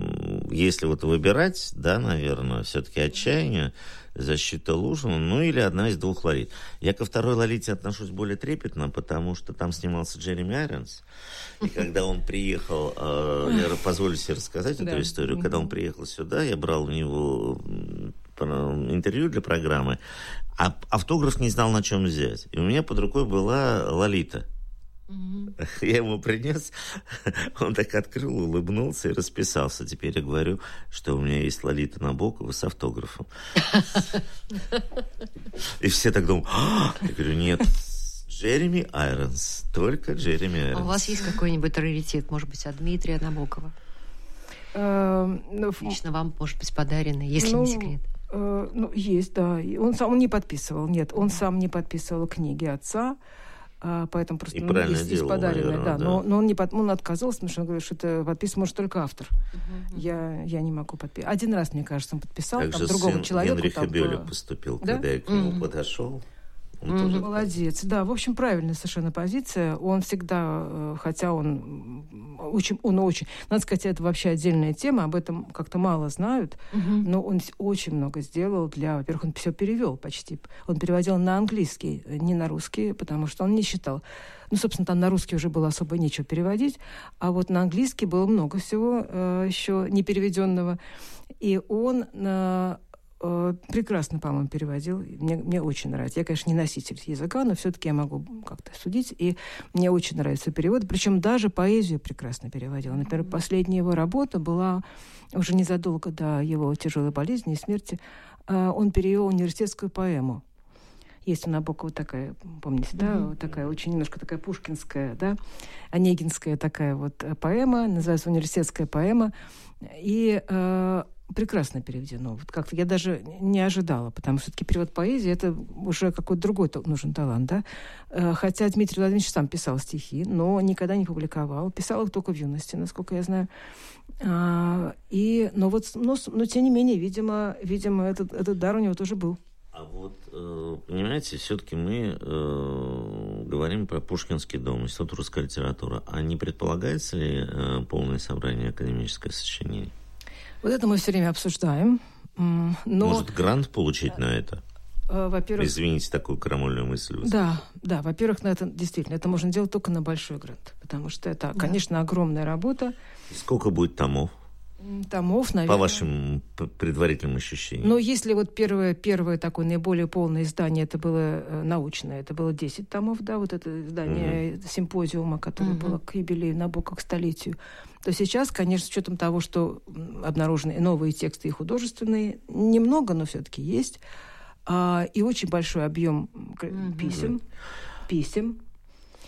если вот выбирать, да, наверное, все-таки «Отчаяние», «Защита Лужина», ну или одна из двух «Лолит». Я ко второй «Лолите» отношусь более трепетно, потому что там снимался Джереми Айронс. И когда он приехал, э, я позволю себе рассказать эту историю, когда он приехал сюда, я брал у него интервью для программы, а автограф не знал, на чем взять. И у меня под рукой была «Лолита». Mm-hmm. Я ему принес, он так открыл, улыбнулся и расписался. Теперь я говорю, что у меня есть Лолита Набокова с автографом. И все так думают, я говорю, нет, Джереми Айронс, только Джереми Айронс. А у вас есть какой-нибудь раритет, может быть, от Дмитрия Набокова? Лично вам, может быть, подаренный, если не секрет. Ну, есть, да. Он сам не подписывал, нет, он сам не подписывал книги отца. А, поэтому просто и ну, правильно есть, делал, есть подаренное, наверное, да. да. Но, но он, не под, он отказался, потому что он говорит, что это подписывать может только автор. Uh-huh. Я, я не могу подписать. Один раз, мне кажется, он подписал, так там же другому сын человеку. Генриха там, Бёля по... поступил, да? когда я к нему uh-huh. подошел. Он mm-hmm. тоже... Молодец. Да, в общем, правильная совершенно позиция. Он всегда, хотя он очень, он очень... Надо сказать, это вообще отдельная тема, об этом как-то мало знают, mm-hmm. но он очень много сделал для... Во-первых, он все перевел почти. Он переводил на английский, не на русский, потому что он не считал... Ну, собственно, там на русский уже было особо нечего переводить, а вот на английский было много всего э, еще не переведенного. И он... Э, прекрасно, по-моему, переводил. Мне, мне очень нравится. Я, конечно, не носитель языка, но все-таки я могу как-то судить. И мне очень нравятся переводы. Причем даже поэзию прекрасно переводил. Например, последняя его работа была уже незадолго до его тяжелой болезни и смерти. Он перевел университетскую поэму. Есть у Набокова такая, помните, да, mm-hmm. такая очень немножко такая пушкинская, да, онегинская такая вот поэма, называется «Университетская поэма». И э, прекрасно переведено. Вот как-то я даже не ожидала, потому что все-таки перевод поэзии — это уже какой-то другой нужен талант, да. Э, хотя Дмитрий Владимирович сам писал стихи, но никогда не публиковал. Писал их только в юности, насколько я знаю. А, и, но вот, но, но тем не менее, видимо, видимо этот, этот дар у него тоже был. А вот, э, понимаете, все-таки мы э, говорим про Пушкинский дом, Институт русской литературы. А не предполагается ли э, полное собрание академическое сочинений? Вот это мы все время обсуждаем. Но... Может, грант получить на это? Во-первых... Извините, такую крамольную мысль. Да, да, во-первых, на это действительно, это можно делать только на большой грант, потому что это, да. конечно, огромная работа. Сколько будет томов? Томов, наверное. По вашим предварительным ощущениям. Но если вот первое, первое такое наиболее полное издание, это было научное, это было десять томов, да, вот это издание mm-hmm. симпозиума, которое mm-hmm. было к юбилею Набокова, к столетию, то сейчас, конечно, с учетом того, что обнаружены новые тексты и художественные, немного, но все-таки есть, а, и очень большой объем mm-hmm. писем, писем.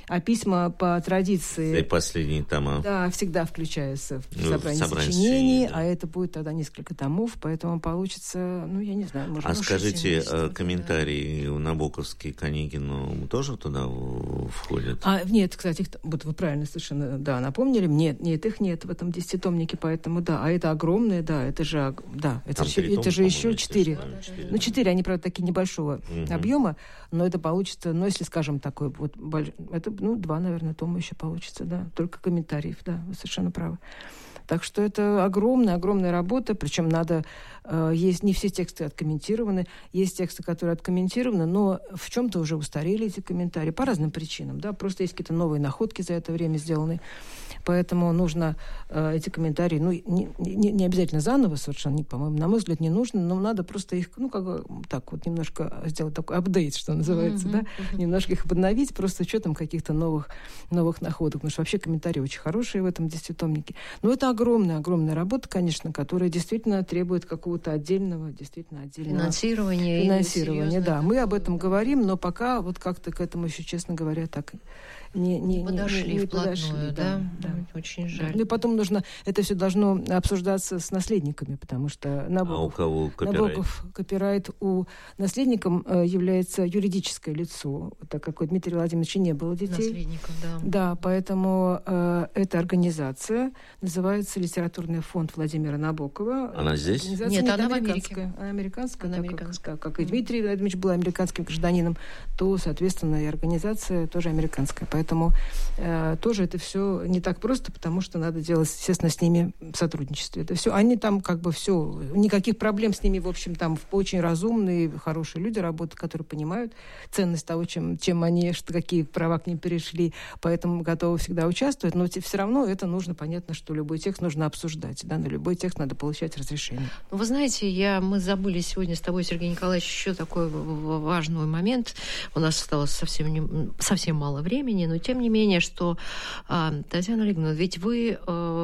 А письма по традиции... И последние тома. Да, всегда включаются в ну, собрание, собрание сочинений, да. а это будет тогда несколько томов, поэтому получится, ну, я не знаю, может... А скажите, что комментарии да. набоковские к Онегину тоже туда входят? А, нет, кстати, их, вот вы правильно совершенно, да, напомнили, нет, нет, их нет в этом десятитомнике, поэтому, да, а это огромное, да, это же, да, это, же, это же еще четыре, ну, четыре, они, правда, такие небольшого угу. объема, но это получится, ну, если, скажем, такой вот, это, ну, два, наверное, тома еще получится, да, только комментариев, да, вы совершенно правы. Так что это огромная, огромная работа, причем надо, э, есть не все тексты откомментированы, есть тексты, которые откомментированы, но в чем-то уже устарели эти комментарии по разным причинам, да, просто есть какие-то новые находки за это время сделаны, поэтому нужно э, эти комментарии, ну, не, не, не обязательно заново совершенно, не, по-моему, на мой взгляд, не нужно, но надо просто их, ну, как бы так вот немножко сделать такой апдейт, что называется, mm-hmm. да, mm-hmm. немножко их обновить, просто с учетом каких-то новых, новых находок, потому что вообще комментарии очень хорошие в этом десятитомнике, но это огромная-огромная работа, конечно, которая действительно требует какого-то отдельного, действительно отдельного... Финансирования. Финансирования, да. Мы об этом да. говорим, но пока вот как-то к этому еще, честно говоря, так... Не, не, не подошли не, не вплотную, подошли, да? да, да. Очень жаль. Ну и потом нужно, это все должно обсуждаться с наследниками, потому что Набоков, а у кого копирайт? Набоков копирайт у наследником э, является юридическое лицо, так как у Дмитрия Владимировича не было детей. Наследников, да. Да, поэтому э, эта организация называется Литературный фонд Владимира Набокова. Она здесь? Нет, нет, она в Америке. Она американская. Она так американская. Как, как и Дмитрий Владимирович был американским гражданином, то, соответственно, и организация тоже американская. Поэтому э, тоже это все не так просто, потому что надо делать, естественно, с ними сотрудничество. Это все, они там как бы все, никаких проблем с ними, в общем, там очень разумные, хорошие люди работают, которые понимают ценность того, чем, чем они, что, какие права к ним перешли, поэтому готовы всегда участвовать, но все равно это нужно, понятно, что любой текст нужно обсуждать, да, на любой текст надо получать разрешение. Вы знаете, я, мы забыли сегодня с тобой, Сергей Николаевич, еще такой важный момент. У нас осталось совсем, не, совсем мало времени, но тем не менее, что, Татьяна Олеговна, ведь вы,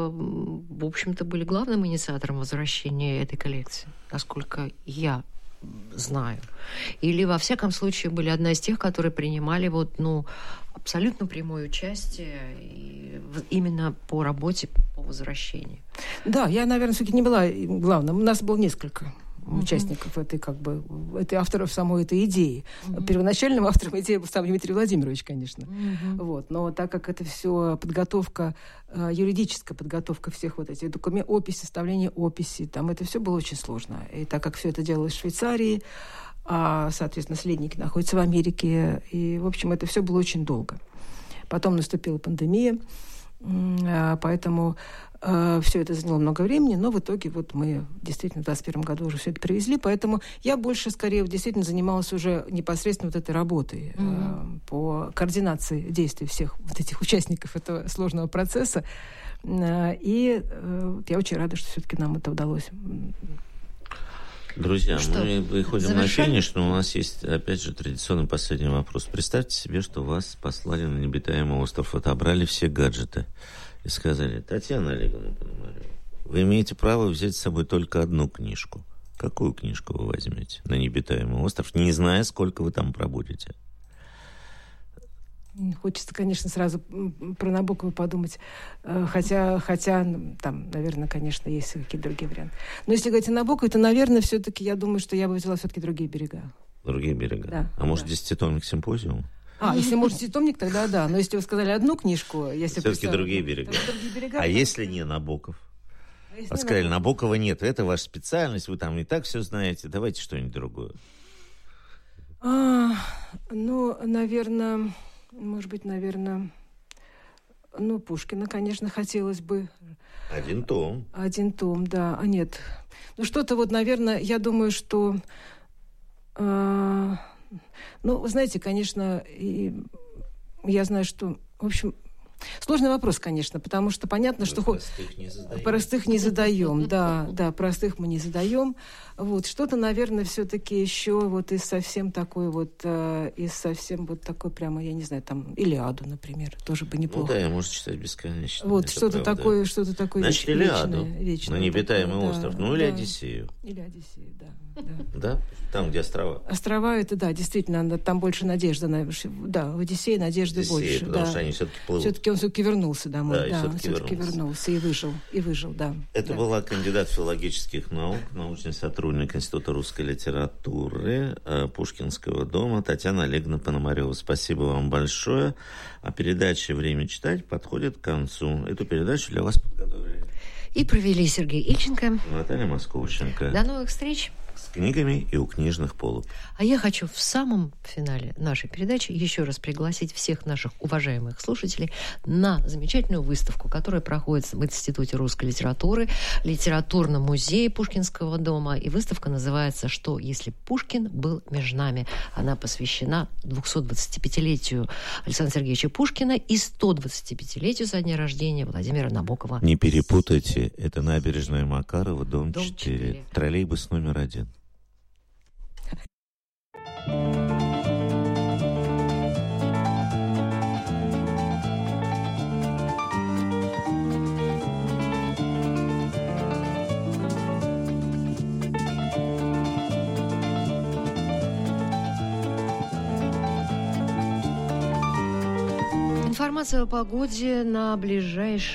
в общем-то, были главным инициатором возвращения этой коллекции, насколько я знаю. Или, во всяком случае, были одна из тех, которые принимали вот, ну, абсолютно прямое участие именно по работе по возвращению. Да, я, наверное, все-таки не была главным. У нас было несколько uh-huh. участников этой, как бы, этой авторов самой этой идеи. Uh-huh. Первоначальным автором идеи был сам Дмитрий Владимирович, конечно. Uh-huh. Вот. Но так как это все подготовка, юридическая подготовка всех вот этих документов, опись, составление описи, там это все было очень сложно. И так как все это делалось в Швейцарии, а, соответственно, наследники находятся в Америке, и, в общем, это все было очень долго. Потом наступила пандемия, поэтому э, все это заняло много времени, но в итоге вот мы действительно в двадцать первом году уже все это привезли, поэтому я больше, скорее, действительно занималась уже непосредственно вот этой работой mm-hmm. э, по координации действий всех вот этих участников этого сложного процесса, э, и э, я очень рада, что все-таки нам это удалось. Друзья, ну что, мы выходим завершаем? на финиш, но у нас есть, опять же, традиционный последний вопрос. Представьте себе, что вас послали на необитаемый остров, отобрали все гаджеты и сказали: Татьяна Олеговна Пономарева, вы имеете право взять с собой только одну книжку. Какую книжку вы возьмете на необитаемый остров, не зная, сколько вы там пробудете? Хочется, конечно, сразу про Набокова подумать, хотя, хотя там, наверное, конечно, есть какие-то другие варианты. Но если говорить о Набокове, то, наверное, все-таки я думаю, что я бы взяла все-таки «Другие берега». «Другие берега». Да. А может, да. десятитомник «Симпозиум»? А, если может десятитомник, тогда да. Но если вы сказали одну книжку, если все-таки «Другие берега». «Другие берега». А если не Набоков? А сказали, Набокова нет, это ваша специальность, вы там и так все знаете, давайте что-нибудь другое. А, ну, наверное... Может быть, наверное, ну, Пушкина, конечно, хотелось бы. Один том. Один том, да. А нет. Ну, что-то вот, наверное, я думаю, что... Э, ну, вы знаете, конечно, и я знаю, что, в общем, Сложный вопрос, конечно, потому что понятно, что... Простых не задаем. Простых не задаем, да, да, простых мы не задаем. Вот, что-то, наверное, все-таки еще вот из совсем такой вот, э, из совсем вот такой прямо, я не знаю, там, Илиаду, например, тоже бы неплохо. Ну да, я можно читать бесконечно. Вот, что-то такое, что-то такое Значит, веч- Илиаду, вечное, вечное на необитаемый такое, остров, да, ну или да. Одиссею. Или Одиссею, да. Да. Да? Там, где острова. Острова, это, да, действительно, там больше надежда. Да, в Одиссее надежды Одиссея, больше. потому да. что они все-таки плывут. Все-таки он все-таки вернулся домой. Да, Да, и он все-таки все-таки вернулся. вернулся и выжил, и выжил, да. Это да. была кандидат филологических наук, научный сотрудник Института русской литературы Пушкинского дома Татьяна Олеговна Пономарева. Спасибо вам большое. А передача «Время читать» подходит к концу. Эту передачу для вас подготовили и провели Сергей Ильченко, Наталья Московченко. До новых встреч. С книгами и у книжных полок. А я хочу в самом финале нашей передачи еще раз пригласить всех наших уважаемых слушателей на замечательную выставку, которая проходит в Институте русской литературы, литературном музее Пушкинского дома. И выставка называется «Что, если Пушкин был между нами?». Она посвящена двухсотдвадцатипятилетию Александра Сергеевича Пушкина и стодвадцатипятилетию со дня рождения Владимира Набокова. Не перепутайте, это набережная Макарова, дом, дом четыре, четыре. Троллейбус номер один. Информация о погоде на ближайшие